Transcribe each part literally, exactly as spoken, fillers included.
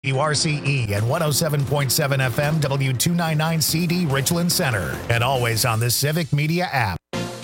W R C E and one oh seven point seven F M, W two ninety-nine C D, Richland Center. And always on the Civic Media app.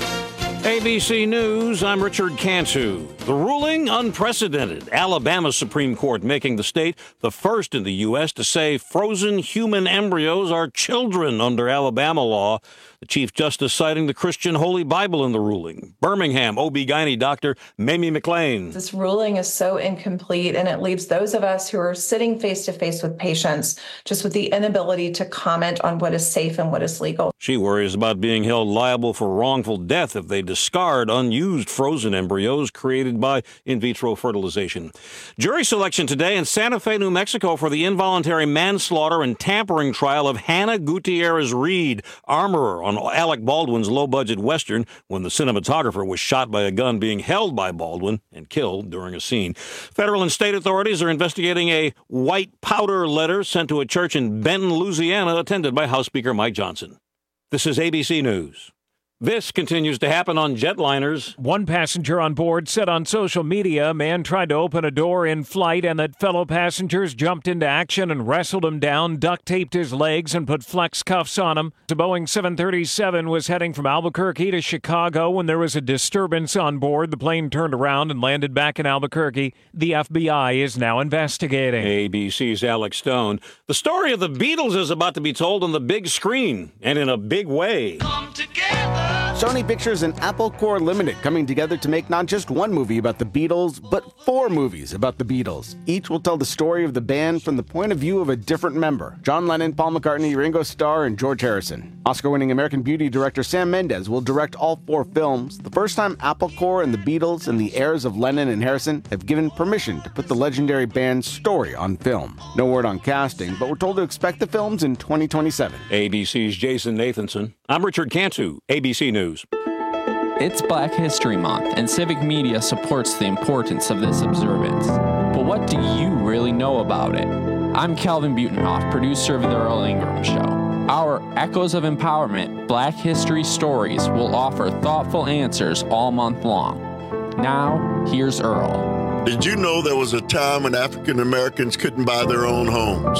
A B C News, I'm Richard Cantu. The ruling, unprecedented. Alabama Supreme Court making the state the first in the U S to say frozen human embryos are children under Alabama law. The Chief Justice citing the Christian Holy Bible in the ruling. Birmingham O B G Y N doctor Mamie McLean. This ruling is so incomplete, and it leaves those of us who are sitting face-to-face with patients just with the inability to comment on what is safe and what is legal. She worries about being held liable for wrongful death if they discard unused frozen embryos created by in vitro fertilization. Jury selection today in Santa Fe, New Mexico for the involuntary manslaughter and tampering trial of Hannah Gutierrez Reed, armorer on Alec Baldwin's low-budget Western when the cinematographer was shot by a gun being held by Baldwin and killed during a scene. Federal and state authorities are investigating a white powder letter sent to a church in Benton, Louisiana, attended by House Speaker Mike Johnson. This is A B C News. This continues to happen on jetliners. One passenger on board said on social media a man tried to open a door in flight and that fellow passengers jumped into action and wrestled him down, duct taped his legs, and put flex cuffs on him. The Boeing seven thirty-seven was heading from Albuquerque to Chicago when there was a disturbance on board. The plane turned around and landed back in Albuquerque. The F B I is now investigating. A B C's Alex Stone. The story of the Beatles is about to be told on the big screen, and in a big way. Come together. Sony Pictures and Apple Corps Limited coming together to make not just one movie about the Beatles, but four movies about the Beatles. Each will tell the story of the band from the point of view of a different member. John Lennon, Paul McCartney, Ringo Starr, and George Harrison. Oscar-winning American Beauty director Sam Mendes will direct all four films, the first time Apple Corps and the Beatles and the heirs of Lennon and Harrison have given permission to put the legendary band's story on film. No word on casting, but we're told to expect the films in twenty twenty-seven. A B C's Jason Nathanson. I'm Richard Cantu, A B C News. It's Black History Month, and Civic Media supports the importance of this observance. But what do you really know about it? I'm Calvin Butenhoff, producer of The Earl Ingram Show. Our Echoes of Empowerment Black History Stories will offer thoughtful answers all month long. Now, here's Earl. Did you know there was a time when African Americans couldn't buy their own homes?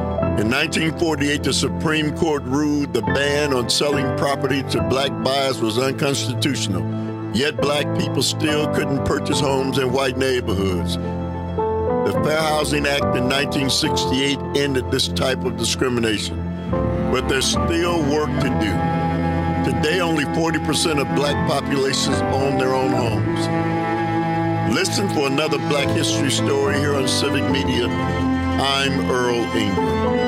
In nineteen forty-eight, the Supreme Court ruled the ban on selling property to black buyers was unconstitutional. Yet black people still couldn't purchase homes in white neighborhoods. The Fair Housing Act in nineteen sixty-eight ended this type of discrimination. But there's still work to do. Today, only forty percent of black populations own their own homes. Listen for another Black History story here on Civic Media. I'm Earl Ingram.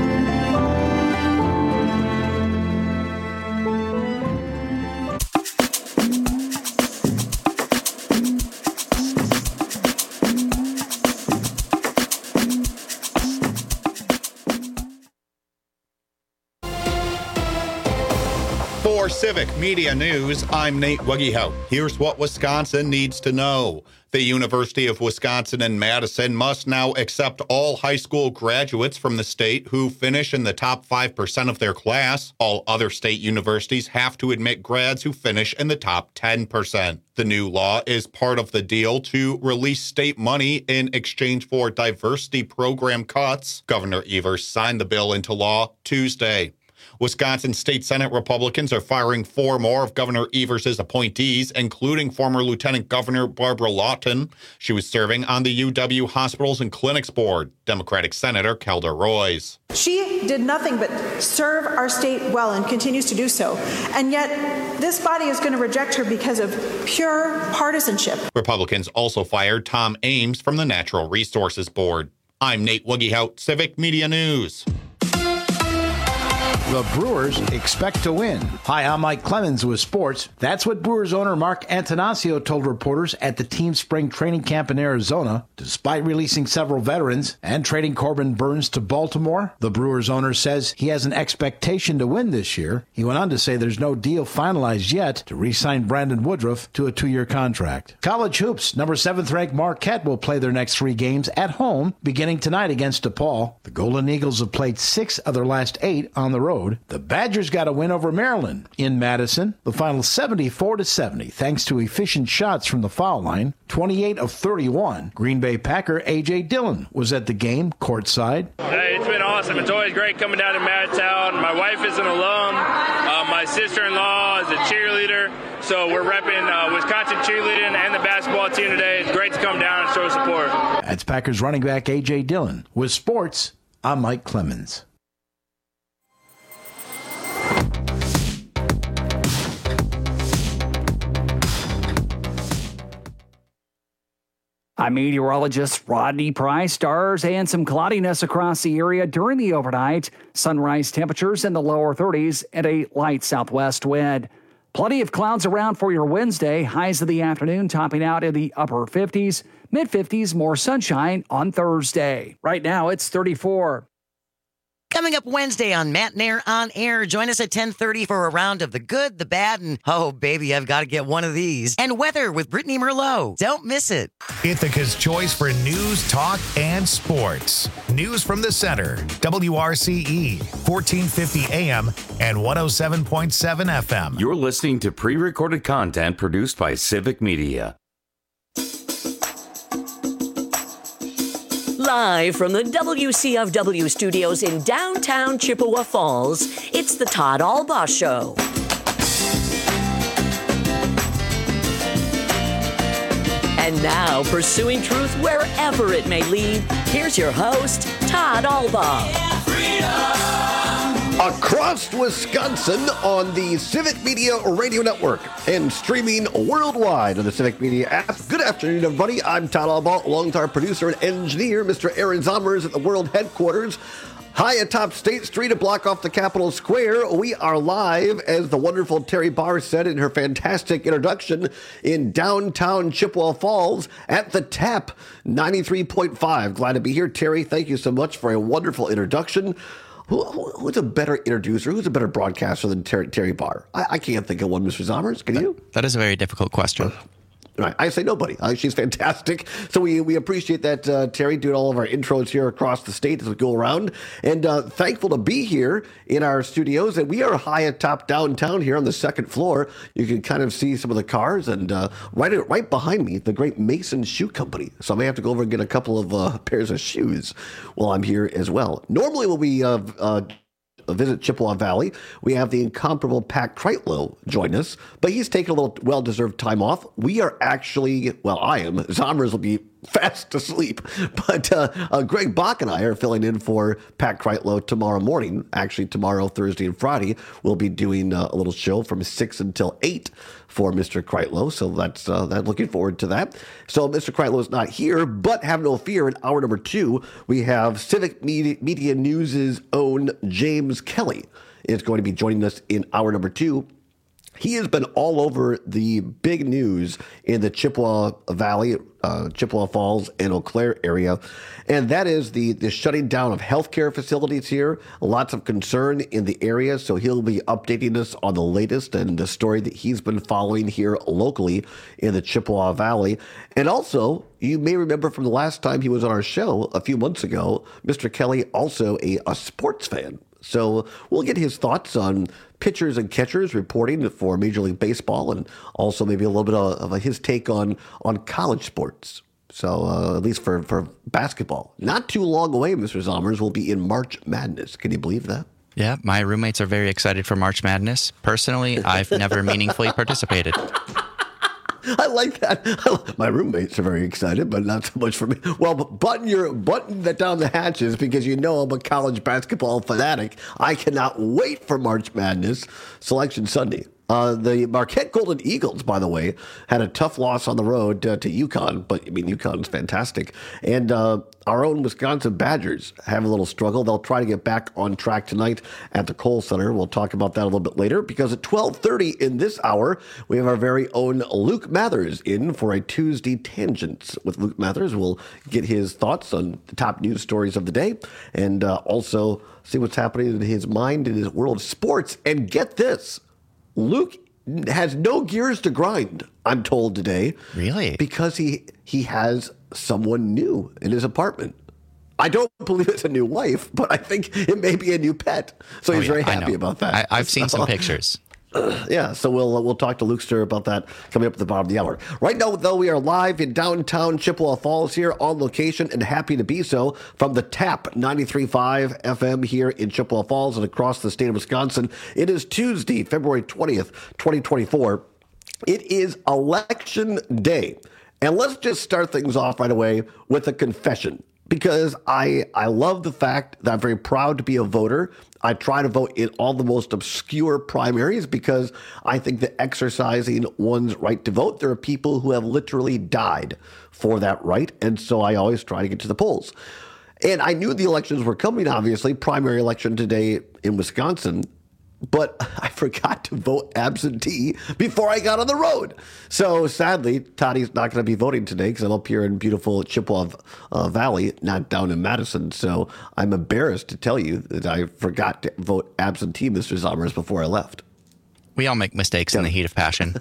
For Civic Media News, I'm Nate Wuggehout. Here's what Wisconsin needs to know. The University of Wisconsin in Madison must now accept all high school graduates from the state who finish in the top five percent of their class. All other state universities have to admit grads who finish in the top ten percent. The new law is part of the deal to release state money in exchange for diversity program cuts. Governor Evers signed the bill into law Tuesday. Wisconsin State Senate Republicans are firing four more of Governor Evers' appointees, including former Lieutenant Governor Barbara Lawton. She was serving on the U W Hospitals and Clinics Board. Democratic Senator Kelda Roys. She did nothing but serve our state well and continues to do so. And yet this body is going to reject her because of pure partisanship. Republicans also fired Tom Ames from the Natural Resources Board. I'm Nate Wuggehout, Civic Media News. The Brewers expect to win. Hi, I'm Mike Clemens with sports. That's what Brewers owner Mark Antanasio told reporters at the team's spring training camp in Arizona. Despite releasing several veterans and trading Corbin Burns to Baltimore, the Brewers owner says he has an expectation to win this year. He went on to say there's no deal finalized yet to re-sign Brandon Woodruff to a two-year contract. College hoops, number seventh-ranked Marquette will play their next three games at home beginning tonight against DePaul. The Golden Eagles have played six of their last eight on the road. road, the Badgers got a win over Maryland in Madison. The final seventy-four to seventy, thanks to efficient shots from the foul line, twenty-eight of thirty-one. Green Bay Packer A J Dillon was at the game courtside. Hey, it's been awesome. It's always great coming down to Madtown. My wife is an alum. Uh, my sister-in-law is a cheerleader. So we're repping uh, Wisconsin cheerleading and the basketball team today. It's great to come down and show support. That's Packers running back A J Dillon. With sports, I'm Mike Clemens. I'm meteorologist Rodney Price. Stars and some cloudiness across the area during the overnight. Sunrise temperatures in the lower thirties and a light southwest wind. Plenty of clouds around for your Wednesday. Highs of the afternoon topping out in the upper fifties. mid-fifties, more sunshine on Thursday. Right now, it's thirty-four. Coming up Wednesday on Matt Nair On Air, join us at ten thirty for a round of the good, the bad, and oh, baby, I've got to get one of these. And weather with Brittany Merlot. Don't miss it. Ithaca's choice for news, talk, and sports. News from the center. W R C E, fourteen fifty A M and one oh seven point seven F M. You're listening to pre-recorded content produced by Civic Media. Live from the W C F W studios in downtown Chippewa Falls, it's the Todd Albaugh Show. And now, pursuing truth wherever it may lead, here's your host, Todd Albaugh. Across Wisconsin on the Civic Media Radio Network and streaming worldwide on the Civic Media app. Good afternoon, everybody. I'm Todd Albaugh, along with our producer and engineer, Mister Aaron Zommers, at the world headquarters, high atop State Street, a block off the Capitol Square. We are live, as the wonderful Terry Barr said in her fantastic introduction, in downtown Chippewa Falls at the Tap ninety-three point five. Glad to be here, Terry. Thank you so much for a wonderful introduction. Who, who's a better introducer? Who's a better broadcaster than Terry, Terry Barr? I, I can't think of one, Mister Zommers. Can you? That is a very difficult question. Right. I say nobody. Uh, she's fantastic. So we, we appreciate that, uh, Terry, doing all of our intros here across the state as we go around. And uh, thankful to be here in our studios. And we are high atop downtown here on the second floor. You can kind of see some of the cars. And uh, right right behind me, the great Mason Shoe Company. So I may have to go over and get a couple of uh, pairs of shoes while I'm here as well. Normally when we uh, uh, visit Chippewa Valley, we have the incomparable Pat Kreitlow join us, but he's taking a little well-deserved time off. We are actually, well, I am. Zommers will be fast asleep, but uh, uh, Greg Bach and I are filling in for Pat Kreitlow tomorrow morning. Actually, tomorrow, Thursday and Friday, we'll be doing uh, a little show from six until eight for Mister Kreitlow, so that's uh, that. Looking forward to that. So Mister Kreitlow is not here, but have no fear. In hour number two, we have Civic Media, Media News' own James Kelly is going to be joining us in hour number two. He has been all over the big news in the Chippewa Valley, uh, Chippewa Falls, and Eau Claire area, and that is the, the shutting down of healthcare facilities here. Lots of concern in the area, so he'll be updating us on the latest and the story that he's been following here locally in the Chippewa Valley. And also, you may remember from the last time he was on our show a few months ago, Mister Kelly, also a, a sports fan. So we'll get his thoughts on pitchers and catchers reporting for Major League Baseball, and also maybe a little bit of, of his take on, on college sports. So uh, at least for, for basketball. Not too long away, Mister Zommers, will be in March Madness. Can you believe that? Yeah, my roommates are very excited for March Madness. Personally, I've never meaningfully participated. I like that. My roommates are very excited, but not so much for me. Well, button your button that down the hatches, because you know I'm a college basketball fanatic. I cannot wait for March Madness Selection Sunday. Uh, the Marquette Golden Eagles, by the way, had a tough loss on the road uh, to UConn, but I mean, UConn's fantastic. And uh, our own Wisconsin Badgers have a little struggle. They'll try to get back on track tonight at the Kohl Center. We'll talk about that a little bit later, because at twelve thirty in this hour, we have our very own Luke Mathers in for a Tuesday Tangents. With Luke Mathers, we'll get his thoughts on the top news stories of the day, and uh, also see what's happening in his mind in his world of sports. And get this, Luke has no gears to grind, I'm told today. Really? Because he he has someone new in his apartment. I don't believe it's a new wife, but I think it may be a new pet. So Oh, he's yeah, very I happy know. about that. I, I've seen So- some pictures. Uh, yeah, so we'll uh, we'll talk to Lukester about that coming up at the bottom of the hour. Right now, though, we are live in downtown Chippewa Falls here on location, and happy to be so from the TAP ninety-three point five F M here in Chippewa Falls and across the state of Wisconsin. It is Tuesday, February twentieth, twenty twenty-four. It is Election Day. And let's just start things off right away with a confession. Because I I love the fact that I'm very proud to be a voter. I try to vote in all the most obscure primaries because I think that exercising one's right to vote, there are people who have literally died for that right. And so I always try to get to the polls. And I knew the elections were coming, obviously, primary election today in Wisconsin. But I forgot to vote absentee before I got on the road. So sadly, Toddy's not going to be voting today because I'm up here in beautiful Chippewa uh, Valley, not down in Madison. So I'm embarrassed to tell you that I forgot to vote absentee, Mister Zommers, before I left. We all make mistakes yeah. in the heat of passion.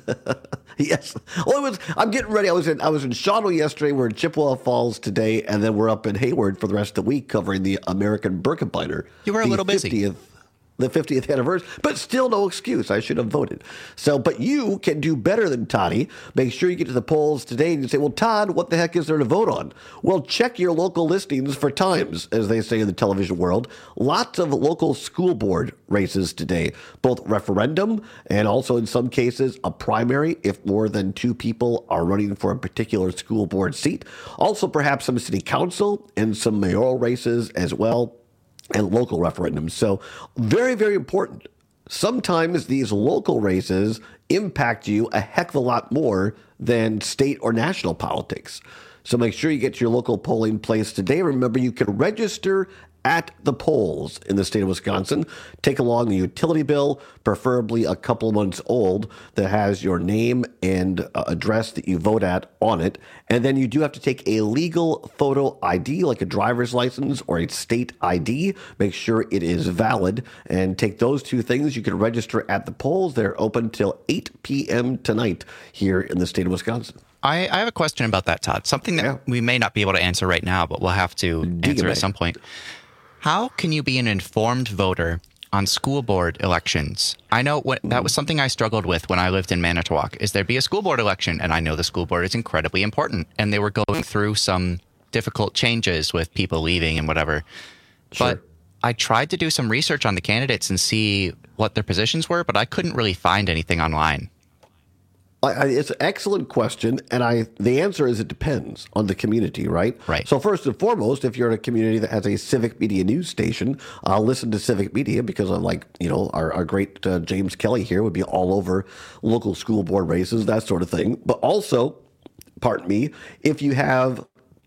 Yes. Well, it was. I'm getting ready. I was in. I was in Shawano yesterday. We're in Chippewa Falls today, and then we're up in Hayward for the rest of the week covering the American Birkenbeiner. You were a little busy. fiftieth The fiftieth anniversary, but still no excuse. I should have voted. So, but you can do better than Toddy. Make sure you get to the polls today and you say, well, Todd, what the heck is there to vote on? Well, check your local listings for times, as they say in the television world. Lots of local school board races today, both referendum and also in some cases a primary if more than two people are running for a particular school board seat. Also, perhaps some city council and some mayoral races as well. And local referendums. So very, very important. Sometimes these local races impact you a heck of a lot more than state or national politics. So make sure you get to your local polling place today. Remember, you can register at the polls in the state of Wisconsin. Take along a utility bill, preferably a couple months old, that has your name and uh, address that you vote at on it. And then you do have to take a legal photo I D, like a driver's license or a state I D. Make sure it is valid and take those two things. You can register at the polls. They're open till eight p.m. tonight here in the state of Wisconsin. I, I have a question about that, Todd. Something that yeah. we may not be able to answer right now, but we'll have to Dig answer at some point. How can you be an informed voter on school board elections? I know what, that was something I struggled with when I lived in Manitowoc, is there'd be a school board election, and I know the school board is incredibly important, and they were going through some difficult changes with people leaving and whatever. Sure. But I tried to do some research on the candidates and see what their positions were, but I couldn't really find anything online. I, it's an excellent question, and I the answer is it depends on the community, right? Right. So first and foremost, if you're in a community that has a civic media news station, I'll listen to civic media because I'm like, you know, our, our great uh, James Kelly here would be all over local school board races, that sort of thing. But also, pardon me, if you have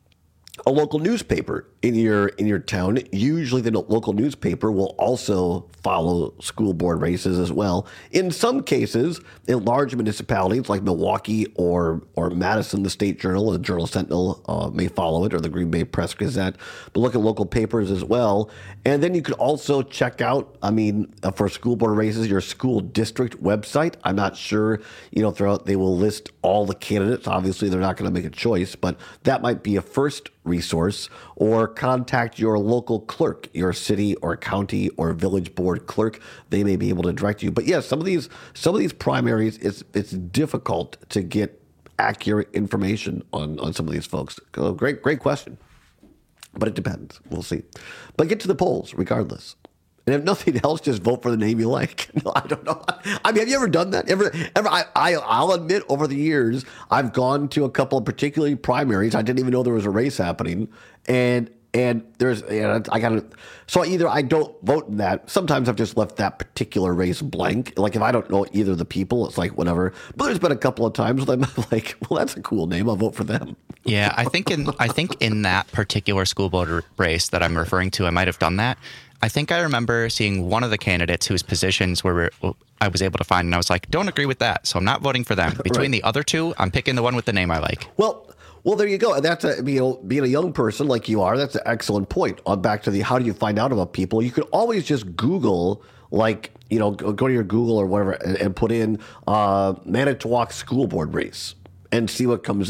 a local newspaper in your in your town, usually the local newspaper will also follow school board races as well. In some cases, in large municipalities like Milwaukee or or Madison, the State Journal, the Journal Sentinel uh, may follow it, or the Green Bay Press Gazette. But look at local papers as well. And then you could also check out, I mean, uh, for school board races, your school district website. I'm not sure, you know, throughout they will list all the candidates. Obviously, they're not going to make a choice, but that might be a first resource. Or contact your local clerk, your city or county or village board clerk. They may be able to direct you. But yes, yeah, some of these some of these primaries, it's it's difficult to get accurate information on, on some of these folks. Oh, great, great question. But it depends. We'll see. But get to the polls regardless. And if nothing else, just vote for the name you like. No, I don't know. I mean, have you ever done that? Ever? Ever? I, I, I'll admit, over the years, I've gone to a couple of particularly primaries. I didn't even know there was a race happening, and and there's, you know, I got to. So either I don't vote in that. Sometimes I've just left that particular race blank. Like if I don't know either of the people, it's like whatever. But there's been a couple of times when I'm like, well, that's a cool name. I'll vote for them. Yeah, I think in I think in that particular school board race that I'm referring to, I might have done that. I think I remember seeing one of the candidates whose positions were I was able to find, and I was like, don't agree with that, so I'm not voting for them. Between right. the other two, I'm picking the one with the name I like. Well, well, there you go. And that's a, you know, being a young person like you are, that's an excellent point. On back to the how do you find out about people? You could always just Google, like, you know, go, go to your Google or whatever and, and put in uh, Manitowoc school board race and see what comes up.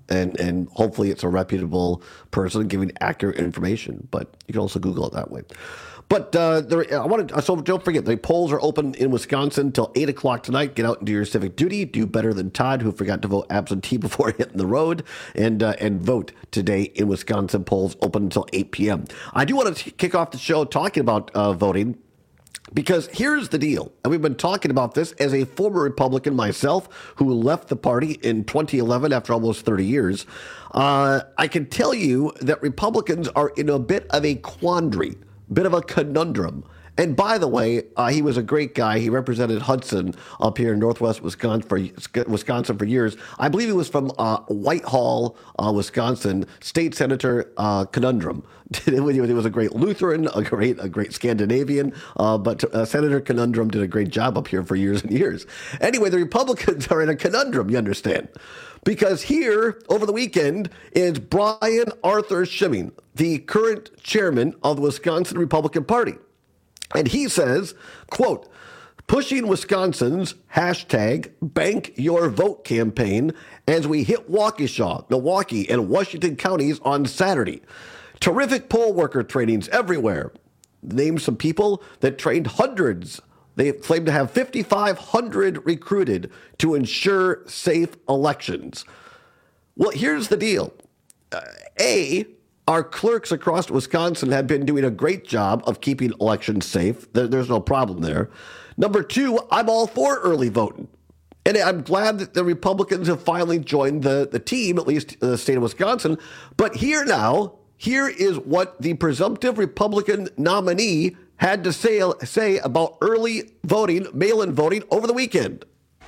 And and hopefully it's a reputable person giving accurate information. But you can also Google it that way. But uh, there, I want to. So don't forget, the polls are open in Wisconsin till eight o'clock tonight. Get out and do your civic duty. Do better than Todd, who forgot to vote absentee before hitting the road, and uh, and vote today in Wisconsin. Polls open until eight p.m. I do want to kick off the show talking about uh, voting. Because here's the deal, and we've been talking about this as a former Republican myself who left the party in twenty eleven after almost thirty years. Uh, I can tell you that Republicans are in a bit of a quandary, bit of a conundrum. And by the way, uh, he was a great guy. He represented Hudson up here in northwest Wisconsin for, Wisconsin for years. I believe he was from uh, Whitehall, uh, Wisconsin, State Senator uh, Conundrum. He was a great Lutheran, a great a great Scandinavian, uh, but uh, Senator Conundrum did a great job up here for years and years. Anyway, the Republicans are in a conundrum, you understand. Because here, over the weekend, is Brian Arthur Schimming, the current chairman of the Wisconsin Republican Party. And he says, quote, pushing Wisconsin's hashtag Bank Your Vote campaign as we hit Waukesha, Milwaukee, and Washington counties on Saturday. Terrific poll worker trainings everywhere. Name some people that trained hundreds. They claim to have fifty-five hundred recruited to ensure safe elections. Well, here's the deal. Uh, A, our clerks across Wisconsin have been doing a great job of keeping elections safe. There, there's no problem there. Number two, I'm all for early voting. And I'm glad that the Republicans have finally joined the, the team, at least in the state of Wisconsin. But here now, here is what the presumptive Republican nominee had to say, say about early voting, mail-in voting over the weekend.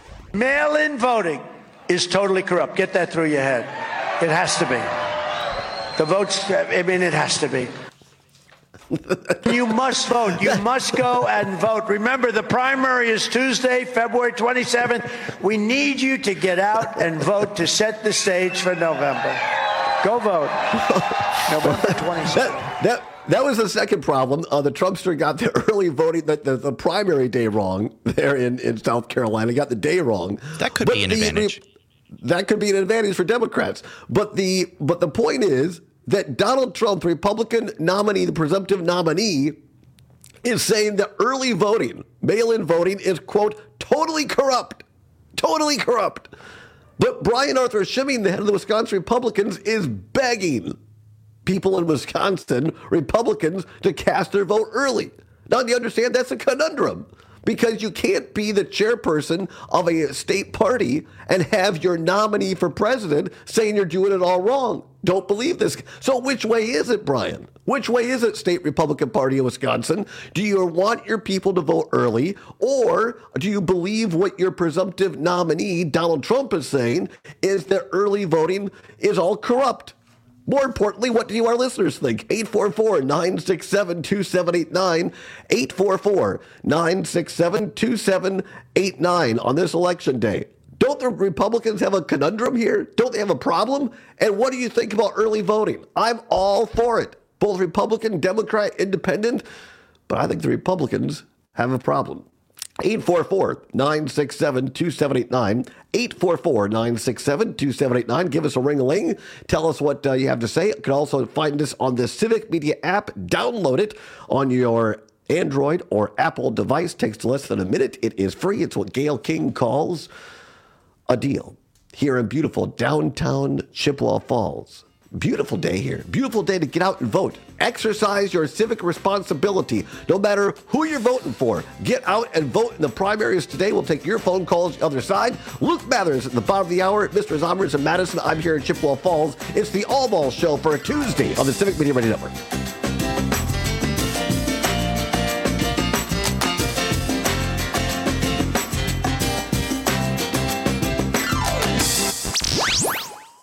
Mail-in voting is totally corrupt. Get that through your head. It has to be. The votes, I mean, it has to be. You must vote. You must go and vote. Remember, the primary is Tuesday, February twenty-seventh. We need you to get out and vote to set the stage for November. Go vote. November twenty-seventh. That, that, that was the second problem. Uh, the Trumpster got the early voting, the, the, the primary day wrong there in, in South Carolina. Got the day wrong. That could but be an the, advantage. That could be an advantage for Democrats. But the but the point is that Donald Trump, the Republican nominee, the presumptive nominee, is saying that early voting, mail-in voting, is, quote, totally corrupt. Totally corrupt. But Brian Arthur Schimming, the head of the Wisconsin Republicans, is begging people in Wisconsin, Republicans, to cast their vote early. Now, do you understand? That's a conundrum. Because you can't be the chairperson of a state party and have your nominee for president saying you're doing it all wrong. Don't believe this. So which way is it, Brian? Which way is it, State Republican Party of Wisconsin? Do you want your people to vote early, or do you believe what your presumptive nominee, Donald Trump, is saying, is that early voting is all corrupt? More importantly, what do you, our listeners, think? eight four four, nine six seven, two seven eight nine, eight four four, nine six seven, two seven eight nine on this election day. Don't the Republicans have a conundrum here? Don't they have a problem? And what do you think about early voting? I'm all for it. Both Republican, Democrat, Independent, but I think the Republicans have a problem. eight four four, nine six seven, two seven eight nine, eight four four, nine six seven, two seven eight nine. Give us a ring-a-ling. Tell us what uh, you have to say. You can also find us on the Civic Media app. Download it on your Android or Apple device. Takes less than a minute. It is free. It's what Gayle King calls a deal here in beautiful downtown Chippewa Falls. Beautiful day here. Beautiful day to get out and vote. Exercise your civic responsibility. No matter who you're voting for, get out and vote in the primaries today. We'll take your phone calls the other side. Luke Mathers at the bottom of the hour. Mister Zomers and Madison. I'm here in Chippewa Falls. It's the All Ball Show for a Tuesday on the Civic Media Radio Network.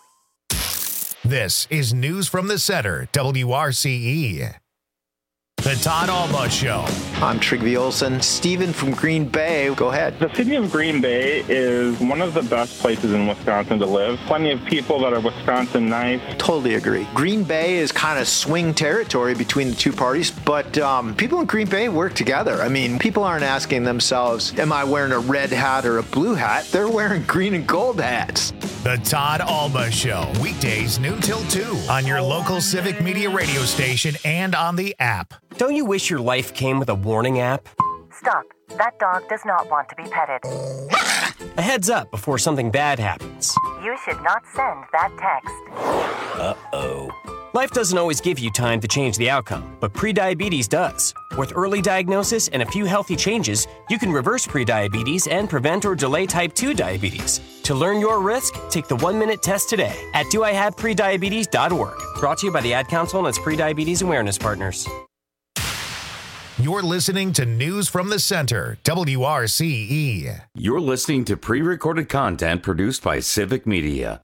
This is News from the Center, W R C E. The The Todd Alba Show. I'm Trygve Olsen. Steven from Green Bay. Go ahead. The city of Green Bay is one of the best places in Wisconsin to live. Plenty of people that are Wisconsin nice. Totally agree. Green Bay is kind of swing territory between the two parties, but um, people in Green Bay work together. I mean, people aren't asking themselves, am I wearing a red hat or a blue hat? They're wearing green and gold hats. The Todd Alba Show. Weekdays noon till two on your local Civic Media radio station and on the app. Don't you wish your life came with a warning app? Stop. That dog does not want to be petted. A heads up before something bad happens. You should not send that text. Uh-oh. Life doesn't always give you time to change the outcome, but prediabetes does. With early diagnosis and a few healthy changes, you can reverse prediabetes and prevent or delay type two diabetes. To learn your risk, take the one-minute test today at do I have prediabetes dot org. Brought to you by the Ad Council and its Prediabetes Awareness Partners. You're listening to News from the Center, W R C E. You're listening to pre-recorded content produced by Civic Media.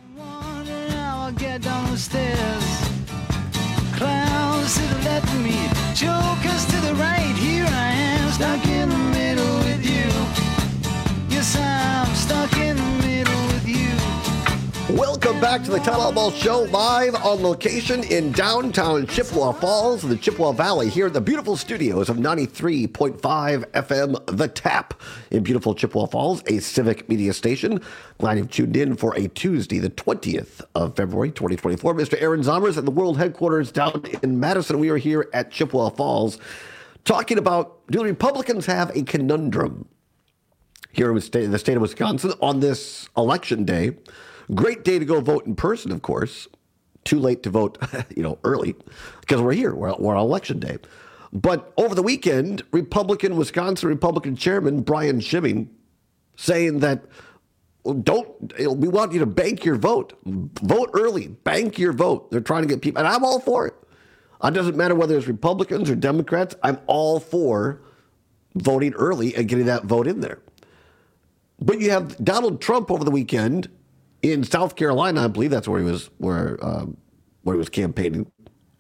Get down the stairs. Clowns to the left of me, jokers to the right. Here I am, stuck in the middle with you. Yes, I'm stuck in the middle with you. Welcome back to the Todd Alba Show, live on location in downtown Chippewa Falls, in the Chippewa Valley, here at the beautiful studios of ninety-three point five F M, The Tap, in beautiful Chippewa Falls, a Civic Media station. Glad you've tuned in for a Tuesday, the twentieth of February, twenty twenty-four. Mister Aaron Zomers at the world headquarters down in Madison. We are here at Chippewa Falls talking about, do the Republicans have a conundrum here in the state, the state of Wisconsin on this election day? Great day to go vote in person, of course. Too late to vote, you know, early, because we're here. We're, we're on election day. But over the weekend, Republican, Wisconsin Republican Chairman Brian Schimming saying that, well, don't, we want you to bank your vote. Vote early. Bank your vote. They're trying to get people, and I'm all for it. It doesn't matter whether it's Republicans or Democrats. I'm all for voting early and getting that vote in there. But you have Donald Trump over the weekend in South Carolina, I believe that's where he was, where um, where he was campaigning,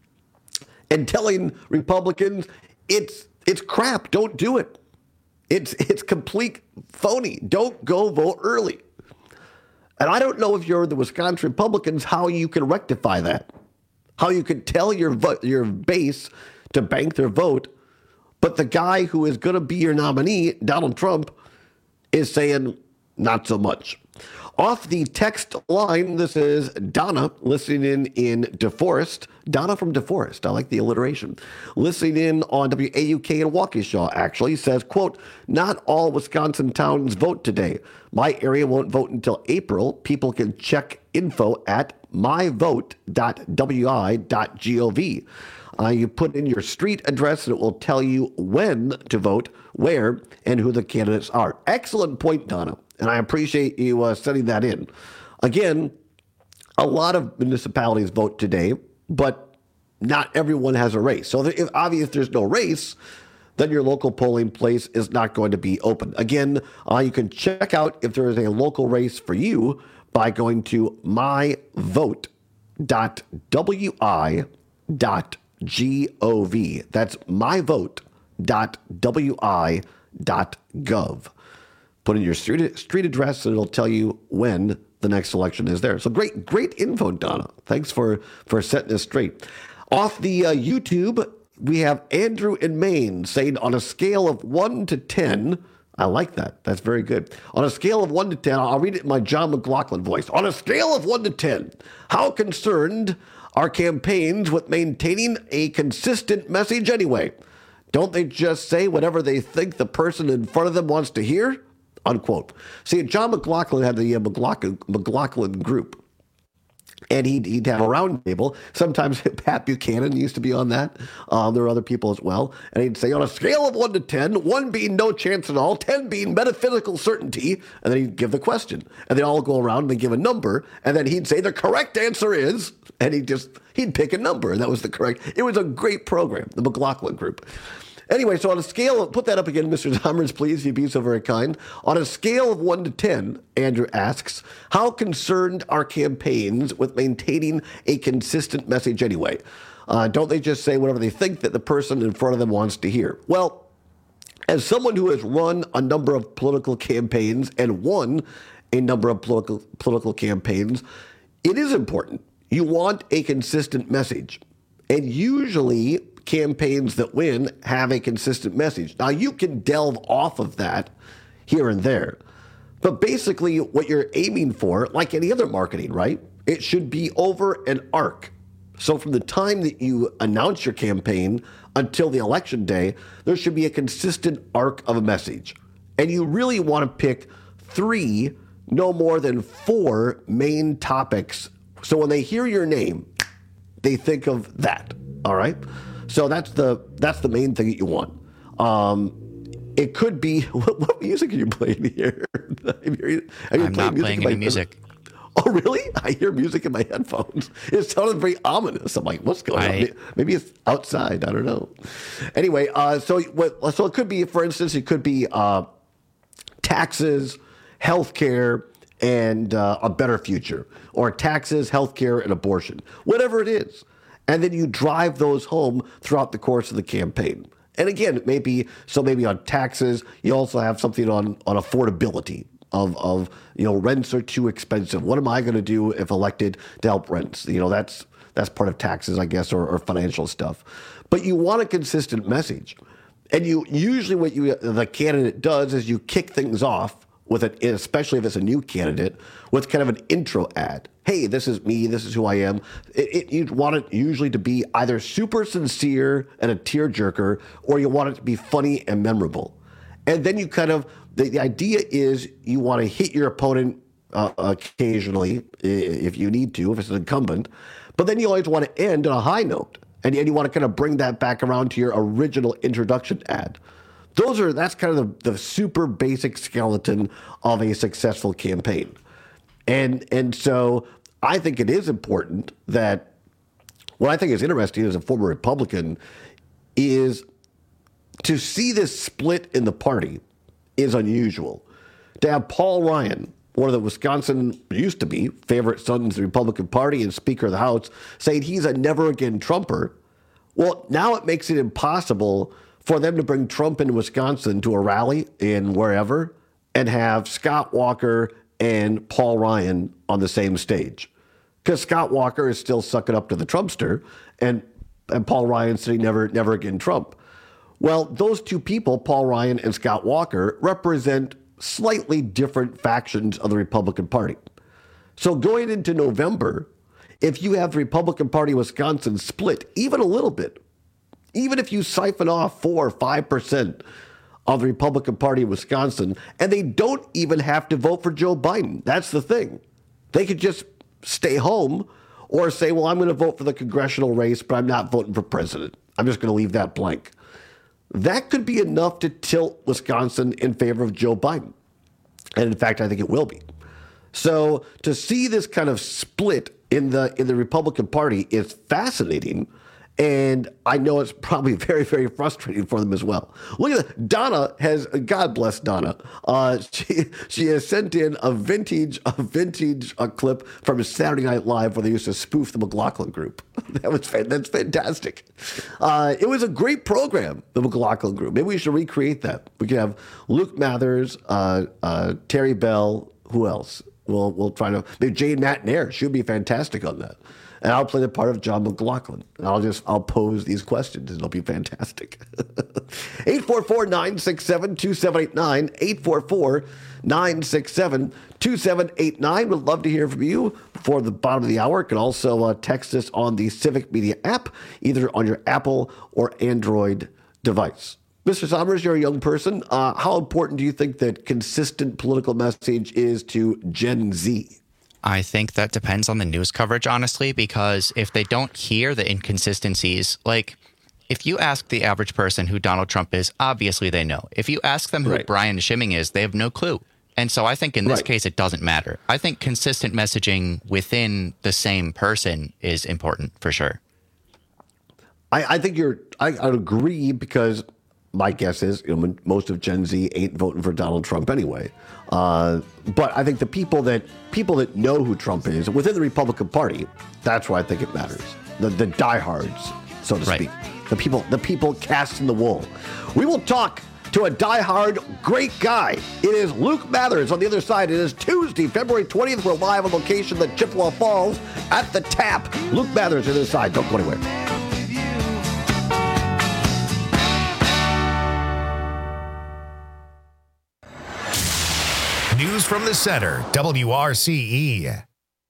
and telling Republicans it's it's crap. Don't do it. It's it's complete phony. Don't go vote early. And I don't know if you're the Wisconsin Republicans how you can rectify that, how you can tell your vo- your base to bank their vote, but the guy who is going to be your nominee, Donald Trump, is saying not so much. Off the text line, this is Donna listening in in DeForest. Donna from DeForest. I like the alliteration. Listening in on W A U K in Waukesha, actually, says, quote, not all Wisconsin towns vote today. My area won't vote until April. People can check info at my vote dot w i dot gov. Uh, you put in your street address and it will tell you when to vote, where, and who the candidates are. Excellent point, Donna. And I appreciate you uh, setting that in. Again, a lot of municipalities vote today, but not everyone has a race. So if obviously there's no race, then your local polling place is not going to be open. Again, uh, you can check out if there is a local race for you by going to my vote dot w i dot gov. That's my vote dot w i dot gov. Put in your street, street address and it'll tell you when the next election is there. So great, great info, Donna. Thanks for, for setting this straight. Off the uh, YouTube, we have Andrew in Maine saying on a scale of one to ten, I like that. That's very good. On a scale of one to ten, I'll read it in my John McLaughlin voice. On a scale of one to ten, how concerned are campaigns with maintaining a consistent message anyway? Don't they just say whatever they think the person in front of them wants to hear? Unquote. See, John McLaughlin had the uh, McLaughlin, McLaughlin group, and he'd, he'd have a round table. Sometimes Pat Buchanan used to be on that. Um, there are other people as well. And he'd say, on a scale of one to ten, one being no chance at all, ten being metaphysical certainty, and then he'd give the question. And they all go around and they give a number, and then he'd say the correct answer is, and he'd just, he'd pick a number, and that was the correct. It was a great program, the McLaughlin group. Anyway, so on a scale of, put that up again, Mister Zomers, please, if you'd be so very kind. On a scale of one to ten, Andrew asks, how concerned are campaigns with maintaining a consistent message anyway? Uh, don't they just say whatever they think that the person in front of them wants to hear? Well, as someone who has run a number of political campaigns and won a number of political political campaigns, it is important. You want a consistent message. And usually campaigns that win have a consistent message. Now, you can delve off of that here and there. But basically what you're aiming for, like any other marketing, right? It should be over an arc. So from the time that you announce your campaign until the election day, there should be a consistent arc of a message. And you really want to pick three, no more than four main topics. So when they hear your name, they think of that. All right. So that's the that's the main thing that you want. Um, it could be what, what music are you playing here? are you, are you I'm not playing any music. Oh, really? I hear music in my headphones. It sounded very ominous. I'm like, what's going I, on? Maybe it's outside. I don't know. Anyway, uh, so what? So it could be, for instance, it could be uh, taxes, healthcare, and uh, a better future, or taxes, healthcare, and abortion, whatever it is. And then you drive those home throughout the course of the campaign. And again, maybe so maybe on taxes, you also have something on, on affordability of, of, you know, rents are too expensive. What am I going to do if elected to help rents? You know, that's that's part of taxes, I guess, or, or financial stuff. But you want a consistent message. And you usually what you the candidate does is you kick things off with it, especially if it's a new candidate, with kind of an intro ad. Hey, this is me. This is who I am. It, it, you want it usually to be either super sincere and a tearjerker, or you want it to be funny and memorable. And then you kind of, the, the idea is you want to hit your opponent uh, occasionally, if you need to, if it's an incumbent. But then you always want to end on a high note. And, and you want to kind of bring that back around to your original introduction ad. Those are, that's kind of the, the super basic skeleton of a successful campaign. And and so I think it is important that, what I think is interesting as a former Republican is to see this split in the party is unusual. To have Paul Ryan, one of the Wisconsin, used to be, favorite sons of the Republican Party and Speaker of the House, saying he's a never again Trumper. Well, now it makes it impossible for them to bring Trump in Wisconsin to a rally in wherever and have Scott Walker and Paul Ryan on the same stage. Because Scott Walker is still sucking up to the Trumpster and, and Paul Ryan saying never, never again Trump. Well, those two people, Paul Ryan and Scott Walker, represent slightly different factions of the Republican Party. So going into November, if you have the Republican Party of Wisconsin split even a little bit, even if you siphon off four or five percent of the Republican Party of Wisconsin, and they don't even have to vote for Joe Biden. That's the thing. They could just stay home or say, well, I'm going to vote for the congressional race, but I'm not voting for president. I'm just going to leave that blank. That could be enough to tilt Wisconsin in favor of Joe Biden. And in fact, I think it will be. So to see this kind of split in the in the Republican Party is fascinating. And I know it's probably very, very frustrating for them as well. Look at that. Donna has, God bless Donna. Uh, she she has sent in a vintage a vintage uh, clip from Saturday Night Live where they used to spoof the McLaughlin Group. That was that's fantastic. Uh, it was a great program, the McLaughlin Group. Maybe we should recreate that. We could have Luke Mathers, uh, uh, Terry Bell. Who else? We'll we'll try to maybe Jane McNair. She would be fantastic on that. And I'll play the part of John McLaughlin. And I'll just, I'll pose these questions and it'll be fantastic. eight four four, nine six seven, two seven eight nine, eight four four, nine six seven, two seven eight nine. We'd love to hear from you before the bottom of the hour. You can also uh, text us on the Civic Media app, either on your Apple or Android device. Mister Somers, you're a young person. Uh, how important do you think that consistent political message is to Gen Z? I think that depends on the news coverage, honestly, because if they don't hear the inconsistencies, like if you ask the average person who Donald Trump is, obviously they know. If you ask them who right. Brian Schimming is, they have no clue. And so I think in this right. case, it doesn't matter. I think consistent messaging within the same person is important for sure. I, I think you're, I, I agree because my guess is, you know, most of Gen Z ain't voting for Donald Trump anyway. Uh, but I think the people that people that know who Trump is within the Republican Party, that's why I think it matters. the, the diehards, so to Right. speak. The people, the people cast in the wool. We will talk to a diehard great guy. It is Luke Mathers on the other side. It is Tuesday, February twentieth. We're live on location at Chippewa Falls at the Tap. Luke Mathers on the other side. Don't go anywhere. News from the center, W R C E.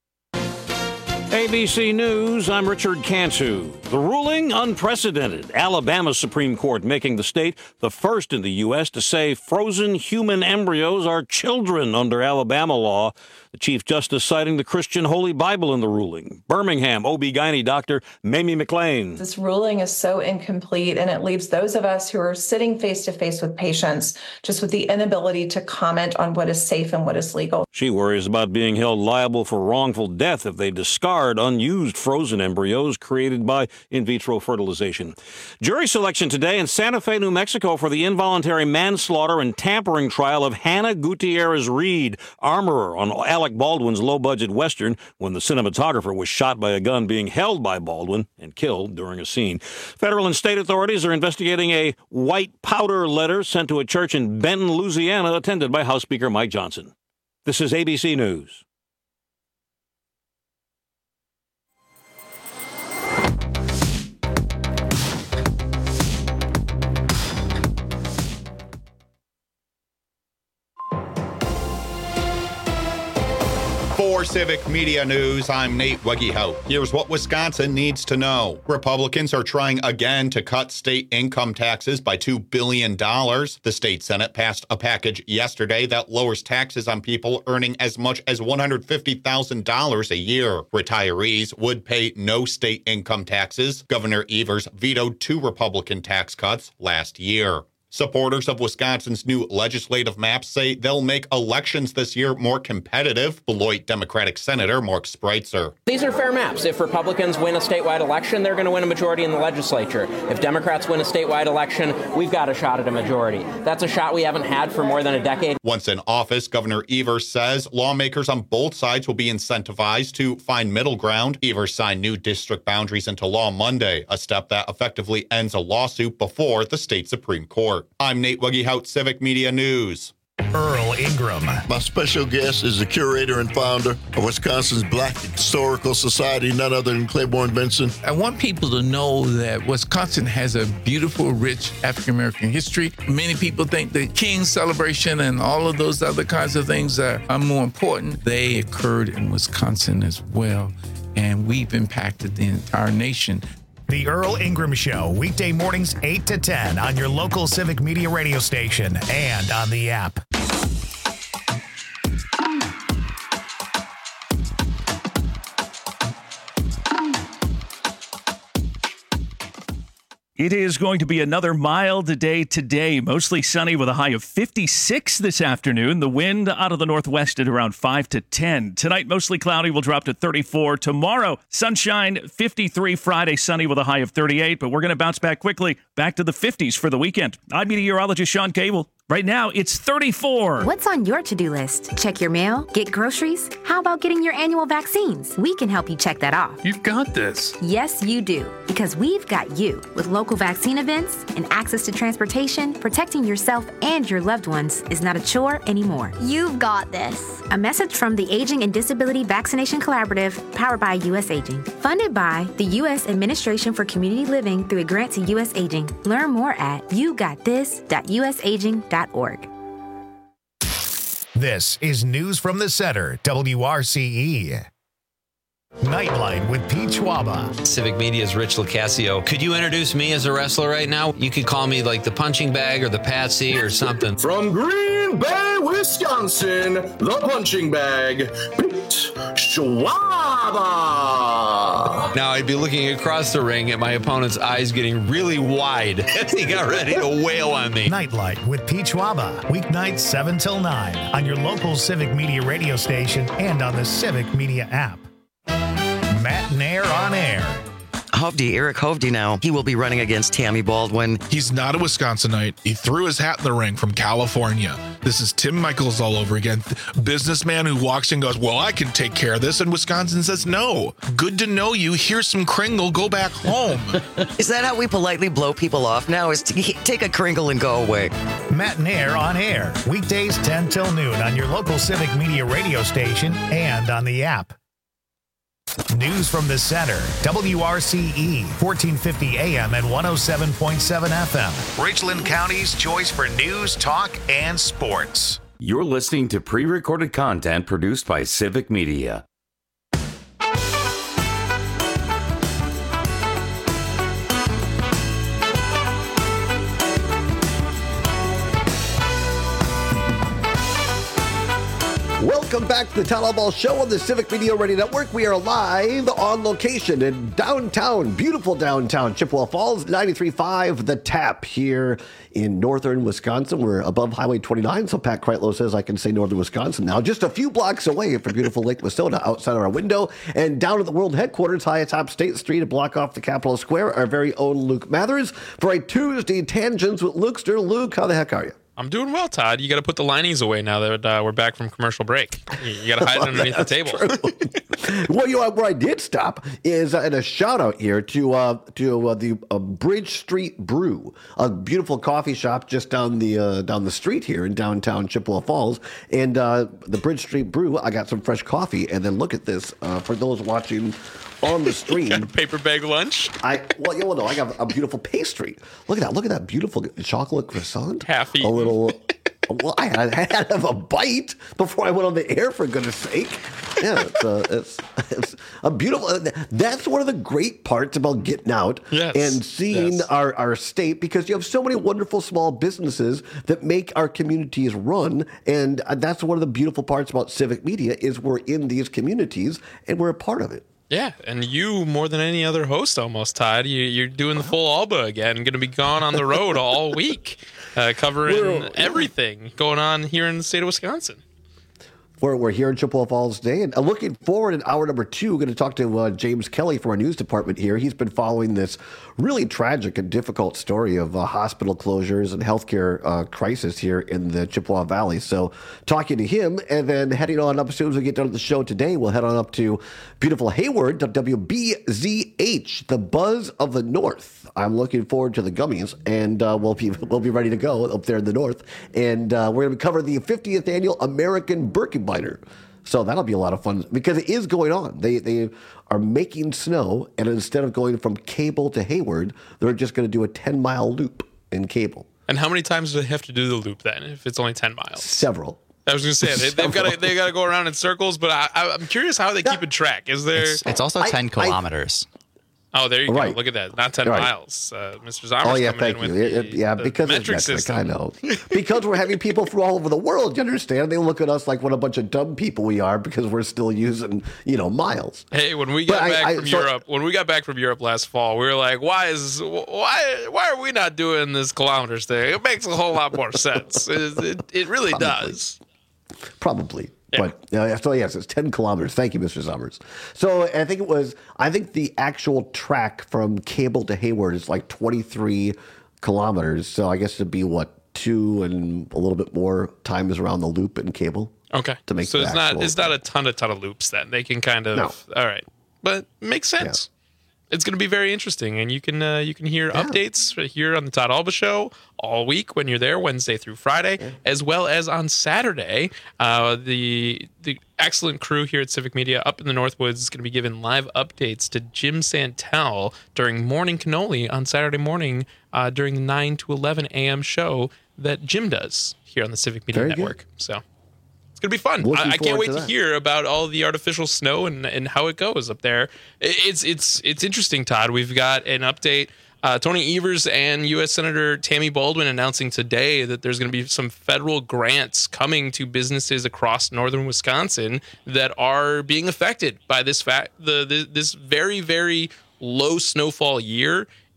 A B C News, I'm Richard Cantu. The ruling, unprecedented. Alabama Supreme Court making the state the first in the U S to say frozen human embryos are children under Alabama law. The Chief Justice citing the Christian Holy Bible in the ruling. Birmingham O B G Y N doctor Mamie McLean. This ruling is so incomplete, and it leaves those of us who are sitting face-to-face with patients just with the inability to comment on what is safe and what is legal. She worries about being held liable for wrongful death if they discard unused frozen embryos created by in vitro fertilization. Jury selection today in Santa Fe, New Mexico for the involuntary manslaughter and tampering trial of Hannah Gutierrez Reed, armorer on Alec Baldwin's low-budget Western, when the cinematographer was shot by a gun being held by Baldwin and killed during a scene. Federal and state authorities are investigating a white powder letter sent to a church in Benton, Louisiana, attended by House Speaker Mike Johnson. This is A B C News. For Civic Media News, I'm Nate Wegehout. Here's what Wisconsin needs to know. Republicans are trying again to cut state income taxes by two billion dollars. The state Senate passed a package yesterday that lowers taxes on people earning as much as one hundred fifty thousand dollars a year. Retirees would pay no state income taxes. Governor Evers vetoed two Republican tax cuts last year. Supporters of Wisconsin's new legislative maps say they'll make elections this year more competitive. Beloit Democratic Senator Mark Spreitzer. These are fair maps. If Republicans win a statewide election, they're going to win a majority in the legislature. If Democrats win a statewide election, we've got a shot at a majority. That's a shot we haven't had for more than a decade. Once in office, Governor Evers says lawmakers on both sides will be incentivized to find middle ground. Evers signed new district boundaries into law Monday, a step that effectively ends a lawsuit before the state Supreme Court. I'm Nate Wegehout, Civic Media News. Earl Ingram. My special guest is the curator and founder of Wisconsin's Black Historical Society, none other than Claiborne Benson. I want people to know that Wisconsin has a beautiful, rich African-American history. Many people think the King's celebration and all of those other kinds of things are, are more important. They occurred in Wisconsin as well, and we've impacted the entire nation. The Earl Ingram Show, weekday mornings eight to ten on your local Civic Media radio station and on the app. It is going to be another mild day today, mostly sunny with a high of fifty-six this afternoon. The wind out of the northwest at around five to ten. Tonight, mostly cloudy, will drop to thirty-four. Tomorrow, sunshine, fifty-three. Friday, sunny with a high of thirty-eight. But we're going to bounce back quickly, back to the fifties for the weekend. I'm meteorologist Sean Cable. Right now, it's thirty-four. What's on your to-do list? Check your mail? Get groceries? How about getting your annual vaccines? We can help you check that off. You've got this. Yes, you do. Because we've got you. With local vaccine events and access to transportation, protecting yourself and your loved ones is not a chore anymore. You've got this. A message from the Aging and Disability Vaccination Collaborative, powered by U S Aging. Funded by the U S Administration for Community Living through a grant to U S Aging. Learn more at you got this dot u s aging dot org. This is News from the Center, W R C E. Nightlight with Pete Schwaba. Civic Media's Rich Locascio. Could you introduce me as a wrestler right now? You could call me like the punching bag or the Patsy or something. From Green Bay, Wisconsin, the punching bag, Pete Schwaba. Now I'd be looking across the ring at my opponent's eyes getting really wide as he got ready to wail on me. Nightlight with Pete Schwaba. Weeknights seven till nine on your local Civic Media radio station and on the Civic Media app. Matt Nair on air. Hovde, Eric Hovde now, he will be running against Tammy Baldwin. He's not a Wisconsinite. He threw his hat in the ring from California. This is Tim Michaels all over again. Businessman who walks in and goes, well, I can take care of this. And Wisconsin says, no. Good to know you. Here's some Kringle. Go back home. Is that how we politely blow people off now? Is to take a Kringle and go away? Matt and Air on air. Weekdays ten till noon on your local Civic Media radio station and on the app. News from the center. W R C E, fourteen fifty A M and one oh seven point seven F M. Richland County's choice for news, talk, and sports. You're listening to pre-recorded content produced by Civic Media. Welcome back to the Town Hall Ball Show on the Civic Media Radio Network. We are live on location in downtown, beautiful downtown Chippewa Falls, ninety-three point five The Tap here in northern Wisconsin. We're above Highway twenty-nine, so Pat Kreitlow says I can say northern Wisconsin now. Just a few blocks away from beautiful Lake Wissota outside of our window. And down at the world headquarters, high atop State Street, a block off the Capitol Square, our very own Luke Mathers for a Tuesday Tangents with Lukester. Luke, how the heck are you? I'm doing well, Todd. You got to put the linings away now that uh, we're back from commercial break. You, you got to hide it underneath the table. Well, you know, where I did stop is uh, in a shout out here to uh, to uh, the uh, Bridge Street Brew, a beautiful coffee shop just down the uh, down the street here in downtown Chippewa Falls. And uh, the Bridge Street Brew, I got some fresh coffee, and then look at this uh, for those watching on the stream. Got a paper bag lunch. I well, you know, no, I got a beautiful pastry. Look at that! Look at that beautiful chocolate croissant. Half eaten. A little. Well, I had, I had to have a bite before I went on the air, for goodness sake. Yeah, it's a, it's, it's a beautiful. That's one of the great parts about getting out yes, and seeing yes. our, our state, because you have so many wonderful small businesses that make our communities run. And that's one of the beautiful parts about Civic Media is we're in these communities and we're a part of it. Yeah, and you, more than any other host almost, Todd, you, you're doing the full Alba again, going to be gone on the road all week, uh, covering we're, everything going on here in the state of Wisconsin. We're, we're here in Chippewa Falls today, and looking forward in hour number two, we're going to talk to uh, James Kelly from our news department here. He's been following this really tragic and difficult story of uh, hospital closures and healthcare uh, crisis here in the Chippewa Valley. So talking to him, and then heading on up as soon as we get done with the show today, we'll head on up to beautiful Hayward, W B Z H, the Buzz of the North. I'm looking forward to the gummies, and uh, we'll be we'll be ready to go up there in the north. And uh, we're going to cover the fiftieth annual American Birkenbiner. So that'll be a lot of fun because it is going on. They they are making snow, and instead of going from Cable to Hayward, they're just going to do a ten mile loop in Cable. And how many times do they have to do the loop then? If it's only ten miles, several. I was going to say they, they've got to they got to go around in circles, but I, I'm curious how they keep in track. Is there? It's, it's also ten I, kilometers. I, Oh, there you right. go. Look at that. Not ten right. miles. Uh, Mister Zommers oh, yeah, coming thank in you. with It, the, yeah, the because metric it's metric, system. I know. Because we're having people from all over the world, you understand? They look at us like what a bunch of dumb people we are because we're still using, you know, miles. Hey, when we got but back I, I, from so, Europe, when we got back from Europe last fall, we were like, why is why why are we not doing this kilometers thing? It makes a whole lot more sense. It, it, it really Probably. does. Probably. Yeah. But uh, so yes, it's ten kilometers. Thank you, Mister Summers. So I think it was. I think the actual track from Cable to Hayward is like twenty-three kilometers. So I guess it'd be what two and a little bit more times around the loop in Cable. Okay. To make so it's actual, not it's not a ton a ton of loops then. They can kind of no. All right, but makes sense. Yeah. It's going to be very interesting, and you can uh, you can hear yeah. updates here on the Todd Alba Show all week when you're there, Wednesday through Friday, yeah. as well as on Saturday. Uh, the the excellent crew here at Civic Media up in the Northwoods is going to be giving live updates to Jim Santel during Morning Cannoli on Saturday morning uh, during the nine to eleven a.m. show that Jim does here on the Civic Media very Network. Good. So. It's going to be fun. I, I can't wait to, to hear about all the artificial snow and, and how it goes up there. It's it's it's interesting, Todd. We've got an update. Uh, Tony Evers and U S Senator Tammy Baldwin announcing today that there's going to be some federal grants coming to businesses across northern Wisconsin that are being affected by this fact, the, the this very, very low snowfall year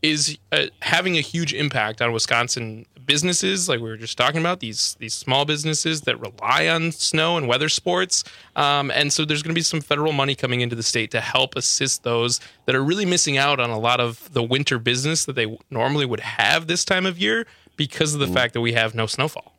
is uh, having a huge impact on Wisconsin businesses, like we were just talking about, these these small businesses that rely on snow and weather sports. Um, and so there's going to be some federal money coming into the state to help assist those that are really missing out on a lot of the winter business that they normally would have this time of year because of the mm. fact that we have no snowfall.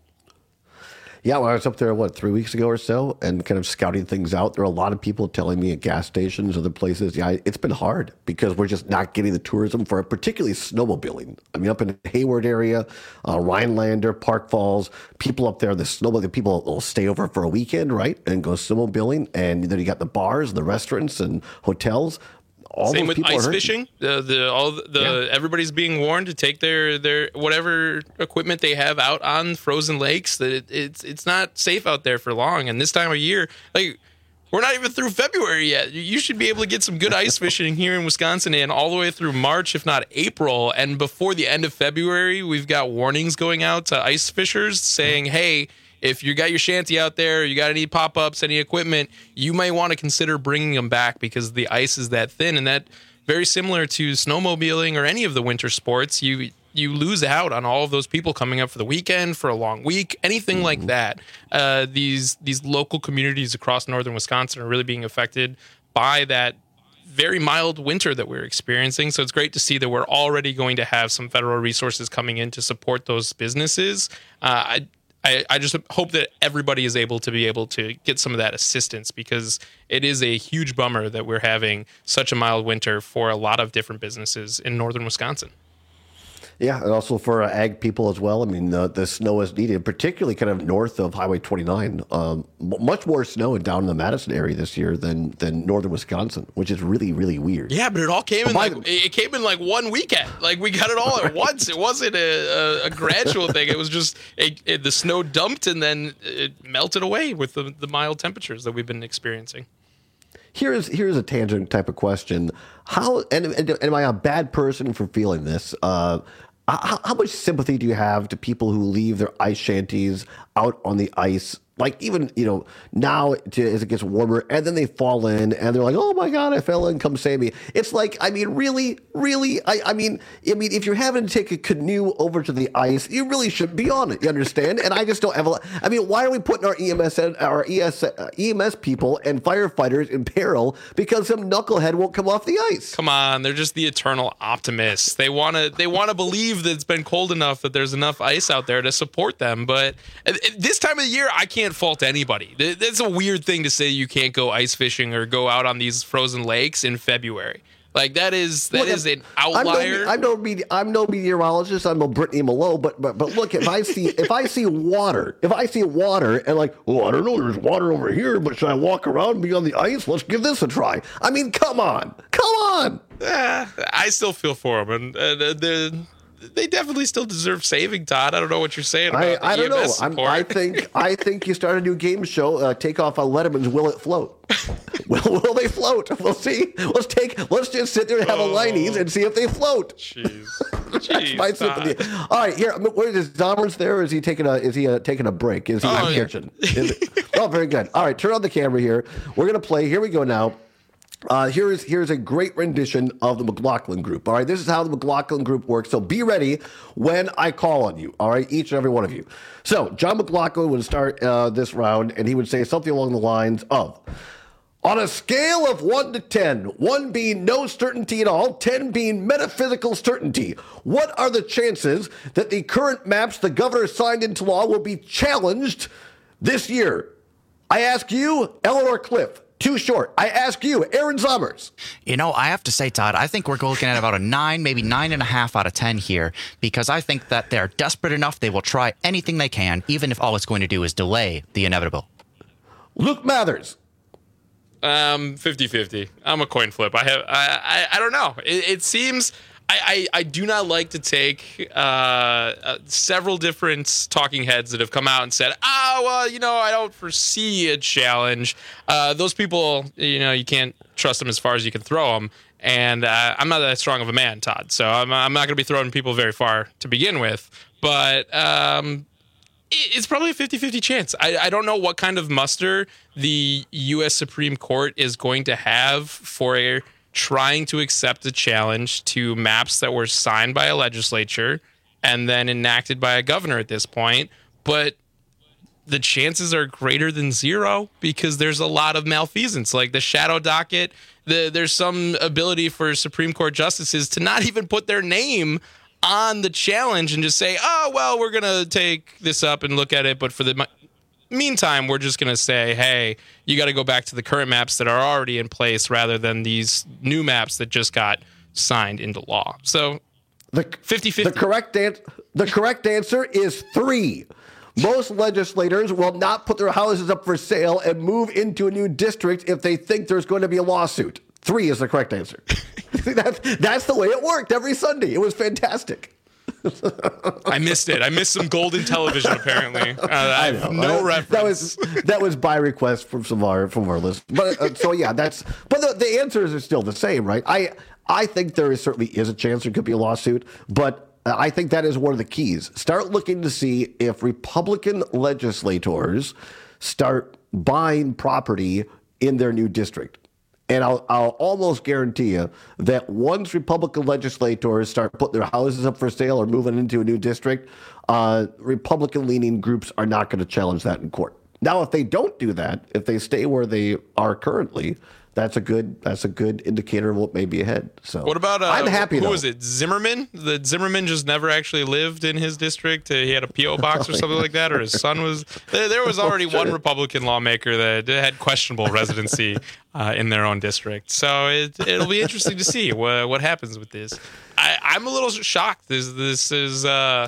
Yeah, well, I was up there, what, three weeks ago or so, and kind of scouting things out. There are a lot of people telling me at gas stations, other places, yeah, it's been hard because we're just not getting the tourism for it, particularly snowmobiling. I mean, up in the Hayward area, uh, Rhinelander, Park Falls, people up there, the snowmobiling people will stay over for a weekend, right, and go snowmobiling. And then you got the bars, the restaurants, and hotels. All Same with ice fishing. The the all the, the yeah. everybody's being warned to take their, their whatever equipment they have out on frozen lakes. That it, it's it's not safe out there for long. And this time of year, like we're not even through February yet. You should be able to get some good ice fishing here in Wisconsin and all the way through March, if not April. And before the end of February, we've got warnings going out to ice fishers saying, "Hey, if you got your shanty out there, you got any pop-ups, any equipment, you may want to consider bringing them back because the ice is that thin." And that, very similar to snowmobiling or any of the winter sports, you you lose out on all of those people coming up for the weekend, for a long week, anything mm-hmm. like that. Uh, these these local communities across northern Wisconsin are really being affected by that very mild winter that we're experiencing. So it's great to see that we're already going to have some federal resources coming in to support those businesses. Uh, I I, I just hope that everybody is able to be able to get some of that assistance because it is a huge bummer that we're having such a mild winter for a lot of different businesses in northern Wisconsin. Yeah, and also for uh, ag people as well. I mean, the, the snow is needed, particularly kind of north of Highway twenty-nine. Um, much more snow down in the Madison area this year than than northern Wisconsin, which is really, really weird. Yeah, but it all came in like it came in like one weekend. Like we got it all at once. It wasn't a, a, a gradual thing. It was just it, it, the snow dumped and then it melted away with the, the mild temperatures that we've been experiencing. Here's here's a tangent type of question. How and, and, and am I a bad person for feeling this? Uh, how, how much sympathy do you have to people who leave their ice shanties out on the ice? Like even, you know, now to, as it gets warmer and then they fall in and they're like, oh my God, I fell in, come save me. It's like, I mean, really, really, I, I mean, I mean, if you're having to take a canoe over to the ice, you really shouldn't be on it. You understand? And I just don't have a lot. I mean, why are we putting our E M S, our E S, uh, E M S people and firefighters in peril because some knucklehead won't come off the ice? Come on. They're just the eternal optimists. They want to, they want to believe that it's been cold enough that there's enough ice out there to support them. But this time of the year, I can't fault anybody. That's a weird thing to say. You can't go ice fishing or go out on these frozen lakes in February. Like that is that well, is an outlier. I'm no, I'm no, I'm no meteorologist. I'm no Brittany Malone. But but but look, if I see if I see water, if I see water and like, oh, I don't know, there's water over here, but should I walk around and be on the ice? Let's give this a try. I mean, come on, come on. Uh, I still feel for them, and uh, the. They definitely still deserve saving, Todd. I don't know what you're saying about I, the I don't E M S know. I'm, I think I think you start a new game show. Uh, take off on Letterman's Will It Float? will Will they float? We'll see. Let's take. Let's just sit there and have oh, a Liney's and see if they float. Jeez, That's Jeez, my sympathy. All right, here. Where is Zomer's there? Or is he taking a? Is he uh, taking a break? Is he oh, in the yeah. kitchen? Is it? Oh, very good. All right, turn on the camera here. We're gonna play. Here we go now. Uh, here is here's a great rendition of the McLaughlin Group. All right, this is how the McLaughlin Group works. So be ready when I call on you. All right, each and every one of you. So John McLaughlin would start uh, this round, and he would say something along the lines of, on a scale of one to ten, one being no certainty at all, ten being metaphysical certainty, what are the chances that the current maps the governor signed into law will be challenged this year? I ask you, Eleanor Cliff. Too short. I ask you, Aaron Zommers. You know, I have to say, Todd, I think we're looking at about a nine, maybe nine and a half out of ten here, because I think that they're desperate enough they will try anything they can, even if all it's going to do is delay the inevitable. Luke Mathers. Um, fifty-fifty. I'm a coin flip. I have. I. I, I don't know. It, it seems. I, I, I do not like to take uh, uh, several different talking heads that have come out and said, oh, well, you know, I don't foresee a challenge. Uh, those people, you know, you can't trust them as far as you can throw them. And uh, I'm not that strong of a man, Todd. So I'm, I'm not going to be throwing people very far to begin with. But um, it, it's probably a fifty-fifty chance. I, I don't know what kind of muster the U S Supreme Court is going to have for a trying to accept a challenge to maps that were signed by a legislature and then enacted by a governor at this point. But the chances are greater than zero because there's a lot of malfeasance, like the shadow docket. The, there's some ability for Supreme Court justices to not even put their name on the challenge and just say, oh, well, we're going to take this up and look at it. But for the meantime, we're just going to say, hey, you got to go back to the current maps that are already in place rather than these new maps that just got signed into law. So the fifty-fifty. The correct, an- the correct answer is three. Most legislators will not put their houses up for sale and move into a new district if they think there's going to be a lawsuit. Three is the correct answer. that's, that's the way it worked every Sunday. It was fantastic. I missed it. I missed some golden television, apparently. Uh, I have I no reference. That was that was by request from some of our from our listeners. But uh, so yeah, that's. But the, the answers are still the same, right? I I think there is certainly is a chance there could be a lawsuit, but I think that is one of the keys. Start looking to see if Republican legislators start buying property in their new district. And I'll, I'll almost guarantee you that once Republican legislators start putting their houses up for sale or moving into a new district, uh, Republican-leaning groups are not going to challenge that in court. Now, if they don't do that, if they stay where they are currently, that's a good that's a good indicator of what may be ahead. So what about uh, I'm happy. Who though. was it? Zimmerman? The Zimmerman just never actually lived in his district. Uh, he had a P O box or something like that, or his son was. There, there was already one Republican lawmaker that had questionable residency uh, in their own district. So it, it'll be interesting to see what what happens with this. I, I'm a little shocked. This this is. Uh,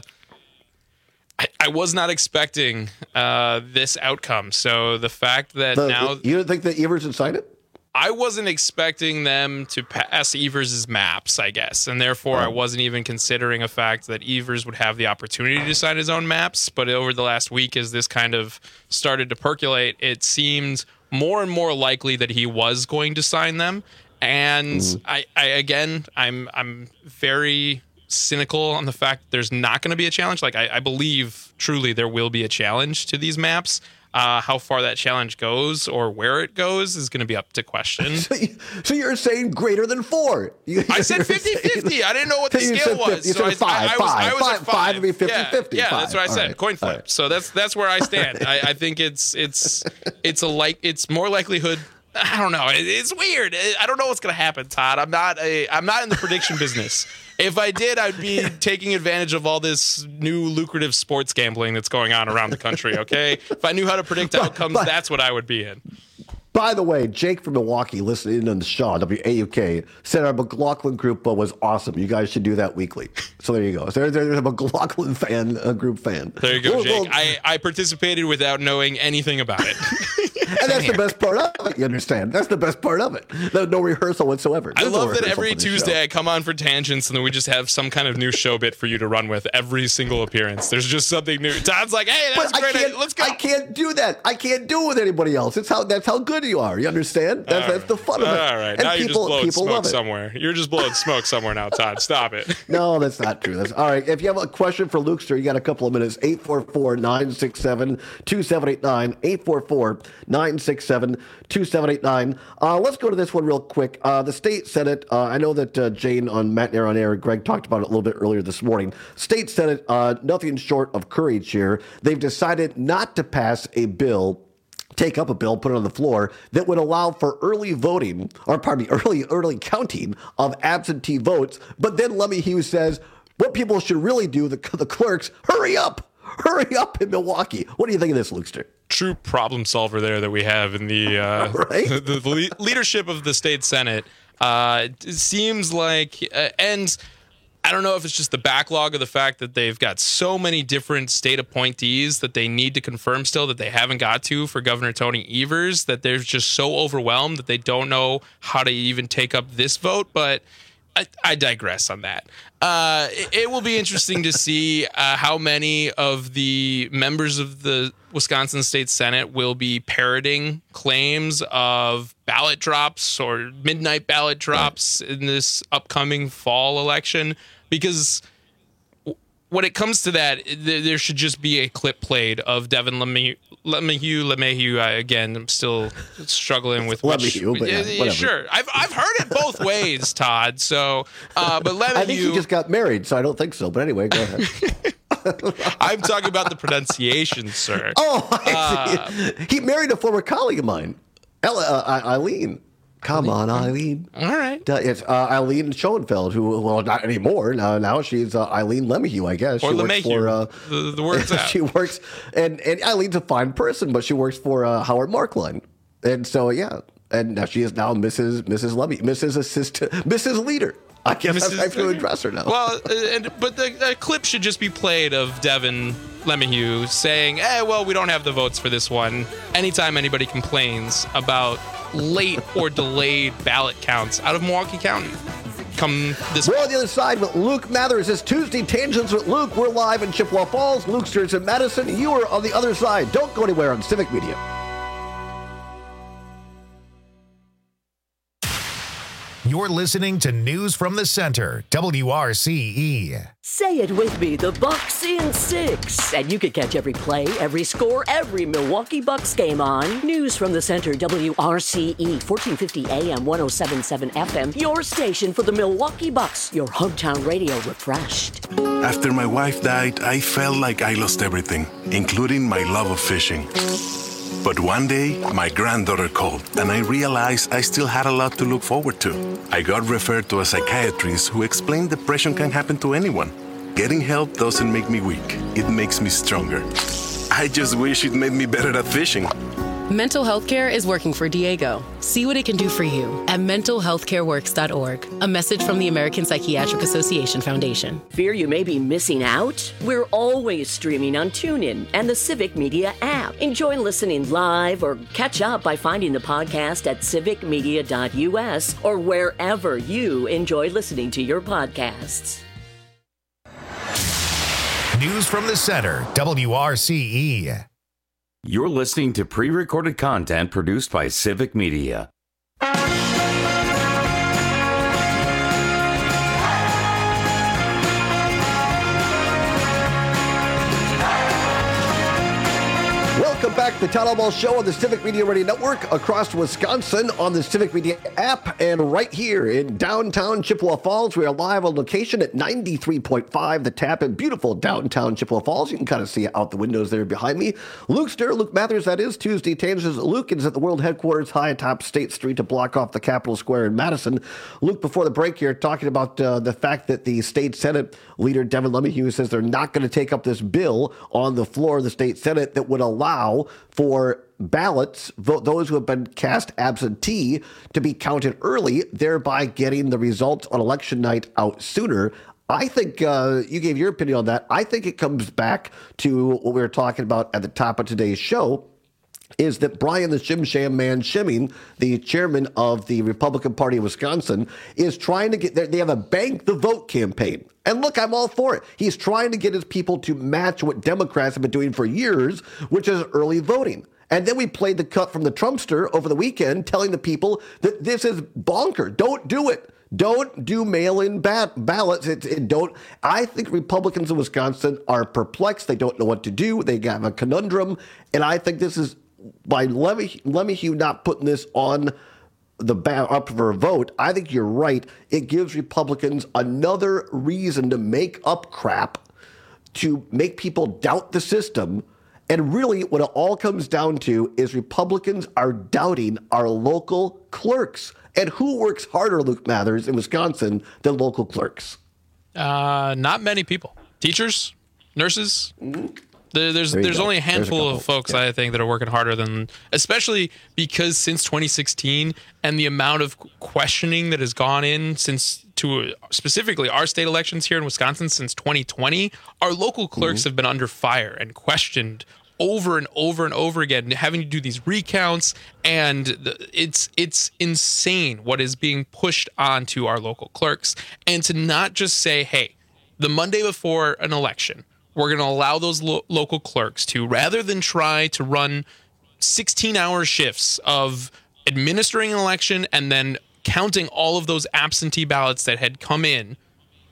I, I was not expecting uh, this outcome. So the fact that the, now you don't think that Evers would sign it? I wasn't expecting them to pass Evers' maps, I guess, and therefore I wasn't even considering a fact that Evers would have the opportunity to sign his own maps. But over the last week, as this kind of started to percolate, it seemed more and more likely that he was going to sign them. And mm-hmm. I, I, again, I'm, I'm very cynical on the fact that there's not going to be a challenge. Like I, I believe truly there will be a challenge to these maps. Uh, how far that challenge goes or where it goes is going to be up to question. so, you, so you're saying greater than four? You, I said fifty-fifty. I didn't know what the scale was. You so said five, I, I, five, I was, I was five, at five. Five would be fifty-fifty. Yeah, yeah five. that's what I said. Right. Coin flip. Right. So that's that's where I stand. I, I think it's it's it's a like it's more likelihood. I don't know. It, it's weird. I don't know what's going to happen, Todd. I'm not a I'm not in the prediction business. If I did, I'd be taking advantage of all this new lucrative sports gambling that's going on around the country, okay? If I knew how to predict outcomes, but, that's what I would be in. By the way, Jake from Milwaukee, listening on the show, W A U K, said our McLaughlin group was awesome. You guys should do that weekly. So there you go. So there's a McLaughlin fan, a group fan. There you go, we'll, Jake. We'll, I, I participated without knowing anything about it. And that's the best part of it, you understand? That's the best part of it. No, no rehearsal whatsoever. There's I love no that every Tuesday I come on for tangents and then we just have some kind of new show bit for you to run with every single appearance. There's just something new. Todd's like, hey, that's but great. I can't, Let's go. I can't do that. I can't do it with anybody else. It's how that's how good you are. You understand? That's, that's the fun of it. All right. And now people, you're just blowing people smoke love it. somewhere. You're just blowing smoke somewhere now, Todd. Stop it. No, that's not true. That's all right. If you have a question for Lukester, you got a couple of minutes. eight four four, nine six seven, two seven eight nine. eight four four, nine six seven, two seven eight nine. Uh, let's go to this one real quick. Uh, the state Senate, uh, I know that uh, Jane on Matt and Air on Air, Greg talked about it a little bit earlier this morning. State Senate, uh, nothing short of courage here. They've decided not to pass a bill take up a bill, put it on the floor, that would allow for early voting, or pardon me, early early counting of absentee votes. But then Lemmy Hughes says, what people should really do, the, the clerks, hurry up, hurry up in Milwaukee. What do you think of this, Lukester? True problem solver there that we have in the, uh, right? the, the, the leadership of the state Senate. Uh, it seems like, uh, and I don't know if it's just the backlog of the fact that they've got so many different state appointees that they need to confirm still that they haven't got to for Governor Tony Evers, that they're just so overwhelmed that they don't know how to even take up this vote. But I, I digress on that. Uh, it, it will be interesting to see uh, how many of the members of the Wisconsin State Senate will be parroting claims of ballot drops or midnight ballot drops in this upcoming fall election. Because when it comes to that, there should just be a clip played of Devin LeMahieu. LeMahieu, LeMahieu. I, again, I'm still struggling with which. LeMahieu, but yeah, yeah, sure, I've I've heard it both ways, Todd. So, uh, but LeMahieu. I think he just got married, so I don't think so. But anyway, go ahead. I'm talking about the pronunciation, sir. Oh, I see. Uh, he married a former colleague of mine, uh, Eileen. Come on, Eileen. All right. Uh, it's uh, Eileen Schoenfeld, who, well, not anymore. Now, now she's uh, Eileen LeMahieu, I guess. Or she LeMahieu. Works for, uh, the, the word's out. She works, and, and Eileen's a fine person, but she works for uh, Howard Markline. And so, yeah. And now she is now Missus Missus LeMahieu, Missus Assistant, Missus Leader. I guess Missus I have to address her now. Well, uh, and, but the, the clip should just be played of Devin LeMahieu saying, eh, well, we don't have the votes for this one. Anytime anybody complains about late or delayed ballot counts out of Milwaukee County, come this We're on the other side with Luke Mathers. It's Tuesday Tangents with Luke. We're live in Chippewa Falls. Luke Stearns in Madison. You are on the other side. Don't go anywhere on Civic Media. You're listening to News from the Center, W R C E. Say it with me, the Bucks in six. And you can catch every play, every score, every Milwaukee Bucks game on News from the Center, W R C E, fourteen fifty A M, one oh seven point seven F M. Your station for the Milwaukee Bucks, your hometown radio refreshed. After my wife died, I felt like I lost everything, including my love of fishing. But one day, my granddaughter called, and I realized I still had a lot to look forward to. I got referred to a psychiatrist who explained depression can happen to anyone. Getting help doesn't make me weak. It makes me stronger. I just wish it made me better at fishing. Mental health care is working for Diego. See what it can do for you at mental health care works dot org. A message from the American Psychiatric Association Foundation. Fear you may be missing out? We're always streaming on TuneIn and the Civic Media app. Enjoy listening live or catch up by finding the podcast at civic media dot U S or wherever you enjoy listening to your podcasts. News from the Center, W R C E. You're listening to pre-recorded content produced by Civic Media. Welcome back to the Town Hall Ball Show on the Civic Media Radio Network across Wisconsin on the Civic Media app and right here in downtown Chippewa Falls. We are live on location at ninety-three point five The Tap in beautiful downtown Chippewa Falls. You can kind of see out the windows there behind me. Luke Stearns, Luke Mathers, that is Tuesday Tangents. Luke is at the world headquarters high atop State Street to block off the Capitol Square in Madison. Luke, before the break here, talking about uh, the fact that the state Senate leader Devin LeMahieu says they're not going to take up this bill on the floor of the state Senate that would allow for ballots, vote, those who have been cast absentee, to be counted early, thereby getting the results on election night out sooner. I think uh, you gave your opinion on that. I think it comes back to what we were talking about at the top of today's show, is that Brian the Shim Sham Man Shimming, the chairman of the Republican Party of Wisconsin, is trying to get, they have a bank the vote campaign. And look, I'm all for it. He's trying to get his people to match what Democrats have been doing for years, which is early voting. And then we played the cut from the Trumpster over the weekend telling the people that this is bonker. Don't do it. Don't do mail-in ba- ballots. It, it don't. I think Republicans in Wisconsin are perplexed. They don't know what to do. They have a conundrum. And I think this is, by LeMahieu, LeMahieu not putting this on the ba- up for a vote, I think you're right. It gives Republicans another reason to make up crap, to make people doubt the system. And really, what it all comes down to is Republicans are doubting our local clerks. And who works harder, Luke Mathers, in Wisconsin than local clerks? Uh, not many people. Teachers, nurses. Mm-hmm. There, there's there there's go. only a handful a of folks, yeah. I think, that are working harder than, especially because since twenty sixteen and the amount of questioning that has gone in since to specifically our state elections here in Wisconsin since twenty twenty, our local clerks mm-hmm. have been under fire and questioned over and over and over again, having to do these recounts, and the, it's it's insane what is being pushed onto our local clerks. And to not just say, hey, the Monday before an election, we're going to allow those lo- local clerks to, rather than try to run sixteen-hour shifts of administering an election and then counting all of those absentee ballots that had come in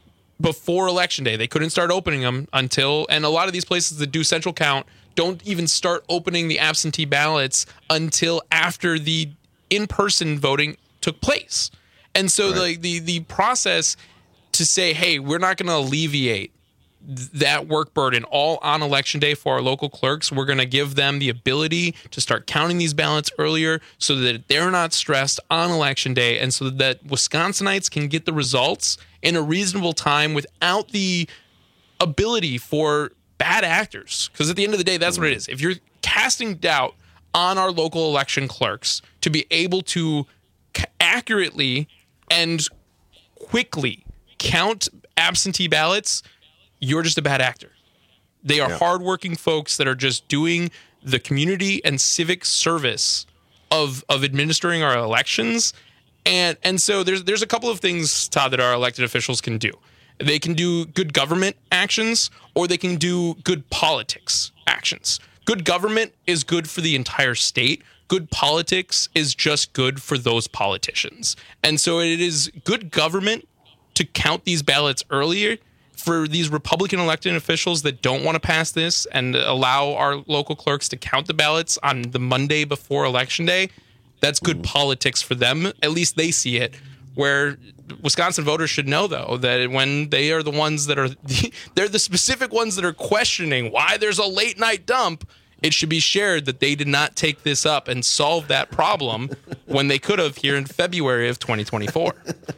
before Election Day. They couldn't start opening them until, and a lot of these places that do central count don't even start opening the absentee ballots until after the in-person voting took place. And so right. the, the the process to say, hey, we're not going to alleviate that work burden all on Election Day for our local clerks. We're going to give them the ability to start counting these ballots earlier so that they're not stressed on Election Day, and so that Wisconsinites can get the results in a reasonable time without the ability for bad actors. Because at the end of the day, that's what it is. If you're casting doubt on our local election clerks to be able to accurately and quickly count absentee ballots, you're just a bad actor. They are yeah. hardworking folks that are just doing the community and civic service of of administering our elections. And and so there's there's a couple of things, Todd, that our elected officials can do. They can do good government actions, or they can do good politics actions. Good government is good for the entire state. Good politics is just good for those politicians. And so it is good government to count these ballots earlier for these Republican elected officials that don't want to pass this and allow our local clerks to count the ballots on the Monday before Election Day. That's good mm. politics for them. At least they see it. Where Wisconsin voters should know, though, that when they are the ones that are, the, they're the specific ones that are questioning why there's a late night dump, it should be shared that they did not take this up and solve that problem when they could have here in February of twenty twenty-four.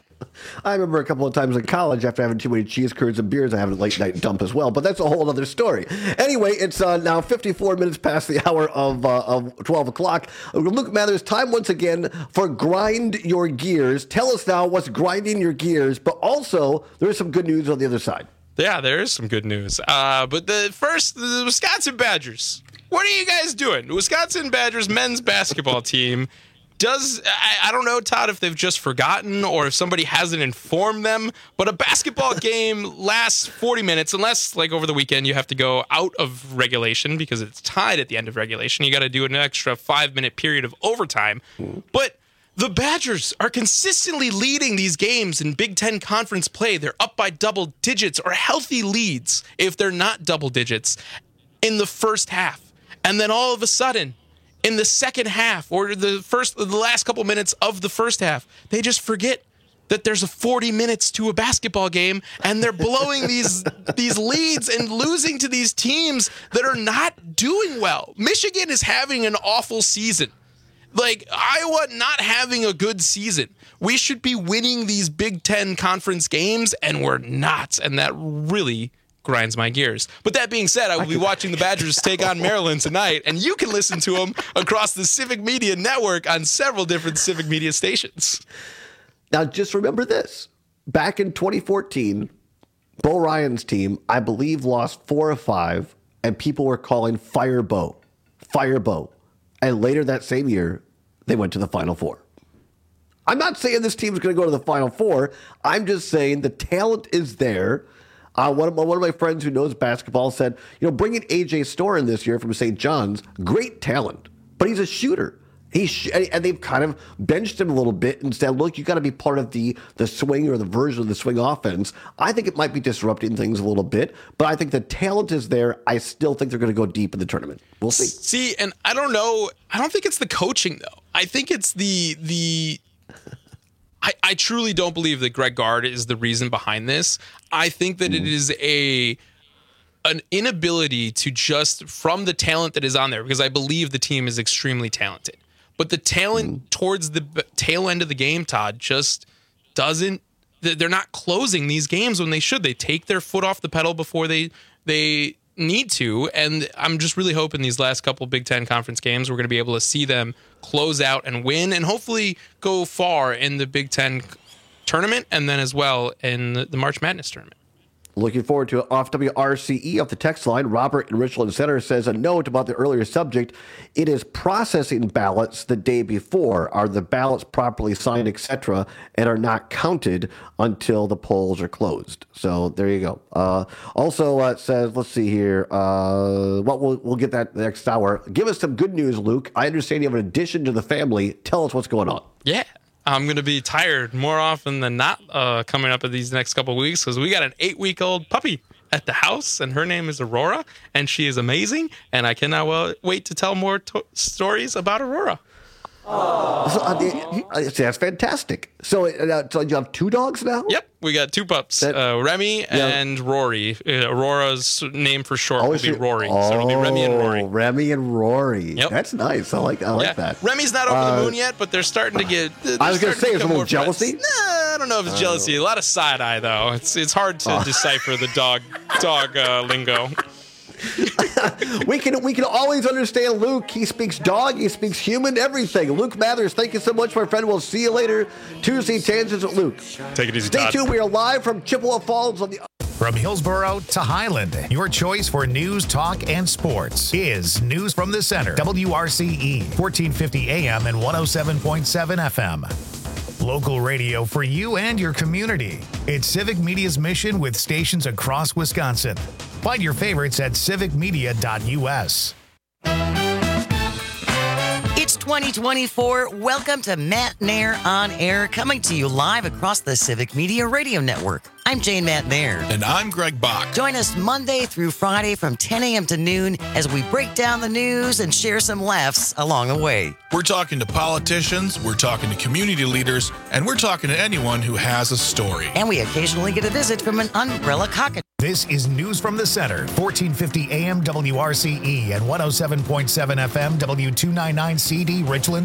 I remember a couple of times in college after having too many cheese curds and beers, I have a late night dump as well, but that's a whole other story. Anyway, it's uh, now fifty-four minutes past the hour of uh, of twelve o'clock. Luke Mathers, time once again for Grind Your Gears. Tell us now what's grinding your gears, but also there's some good news on the other side. Yeah, there is some good news. Uh, but the first, the Wisconsin Badgers. What are you guys doing? The Wisconsin Badgers men's basketball team does, I, I don't know, Todd, if they've just forgotten or if somebody hasn't informed them, but a basketball game lasts forty minutes, unless, like, over the weekend you have to go out of regulation because it's tied at the end of regulation. You got to do an extra five-minute period of overtime. Mm. But the Badgers are consistently leading these games in Big Ten Conference play. They're up by double digits or healthy leads if they're not double digits in the first half. And then all of a sudden, in the second half or the first, the last couple minutes of the first half, they just forget that there's a forty minutes to a basketball game, and they're blowing these these leads and losing to these teams that are not doing well. Michigan is having an awful season. Like, Iowa not having a good season. We should be winning these Big Ten Conference games, and we're not. And that really grinds my gears. But that being said, I will be watching the Badgers take on Maryland tonight, and you can listen to them across the Civic Media Network on several different Civic Media stations. Now, just remember this. Back in twenty fourteen, Bo Ryan's team, I believe, lost four or five, and people were calling Fire Bo. Fire Bo. And later that same year, they went to the Final Four. I'm not saying this team is going to go to the Final Four. I'm just saying the talent is there. Uh, one, of my, one of my friends who knows basketball said, you know, bringing A J Storr in this year from Saint John's, great talent, but he's a shooter. He's sh- and they've kind of benched him a little bit and said, look, you got to be part of the the swing or the version of the swing offense. I think it might be disrupting things a little bit, but I think the talent is there. I still think they're going to go deep in the tournament. We'll see. See, and I don't know. I don't think it's the coaching, though. I think it's the the. I, I truly don't believe that Greg Gard is the reason behind this. I think that mm. it is a an inability to just, from the talent that is on there, because I believe the team is extremely talented. But the talent mm. towards the tail end of the game, Todd, just doesn't. They're not closing these games when they should. They take their foot off the pedal before they they need to. And I'm just really hoping these last couple Big Ten Conference games, we're going to be able to see them close out and win, and hopefully go far in the Big Ten tournament, and then as well in the March Madness tournament. Looking forward to it. Off W R C E off the text line, Robert in Richland Center says a note about the earlier subject. It is processing ballots the day before. Are the ballots properly signed, et cetera, and are not counted until the polls are closed. So there you go. Uh, also, uh, it says, let's see here. Uh, well, we'll we'll get that next hour. Give us some good news, Luke. I understand you have an addition to the family. Tell us what's going on. Yeah. I'm going to be tired more often than not uh, coming up in these next couple of weeks because we got an eight-week-old puppy at the house, and her name is Aurora, and she is amazing, and I cannot well wait to tell more to- stories about Aurora. So, uh, that's fantastic. So, uh, so you have two dogs now? Yep, we got two pups, that, uh, Remy yeah. and Rory. Uh, Aurora's name for short oh, will be Rory, oh, so it'll be Remy and Rory. Remy and Rory. Yep. That's nice. I like I like yeah. that. Remy's not over uh, the moon yet, but they're starting to get. I was going to say, is a little jealousy? Nah, I don't know if it's uh, jealousy. A lot of side eye, though. It's it's hard to uh, decipher the dog dog uh, lingo. we can we can always understand Luke. He speaks dog, he speaks human, everything. Luke Mathers, thank you so much, my friend. We'll see you later. Tuesday Tangents with Luke. Take it easy, Stay Todd. tuned. We are live from Chippewa Falls on the. From Hillsboro to Highland, your choice for news, talk, and sports is News from the Center. W R C E, fourteen fifty A M and one oh seven point seven F M. Local radio for you and your community. It's Civic Media's mission with stations across Wisconsin. Find your favorites at civic media dot U S. It's twenty twenty-four. Welcome to Matt Nair on Air, coming to you live across the Civic Media Radio Network. I'm Jane Matt Nair. And I'm Greg Bach. Join us Monday through Friday from ten a.m. to noon as we break down the news and share some laughs along the way. We're talking to politicians, we're talking to community leaders, and we're talking to anyone who has a story. And we occasionally get a visit from an umbrella cockatoo. This is News from the Center, fourteen fifty A M W R C E and one oh seven point seven F M W two ninety-nine C D Richland.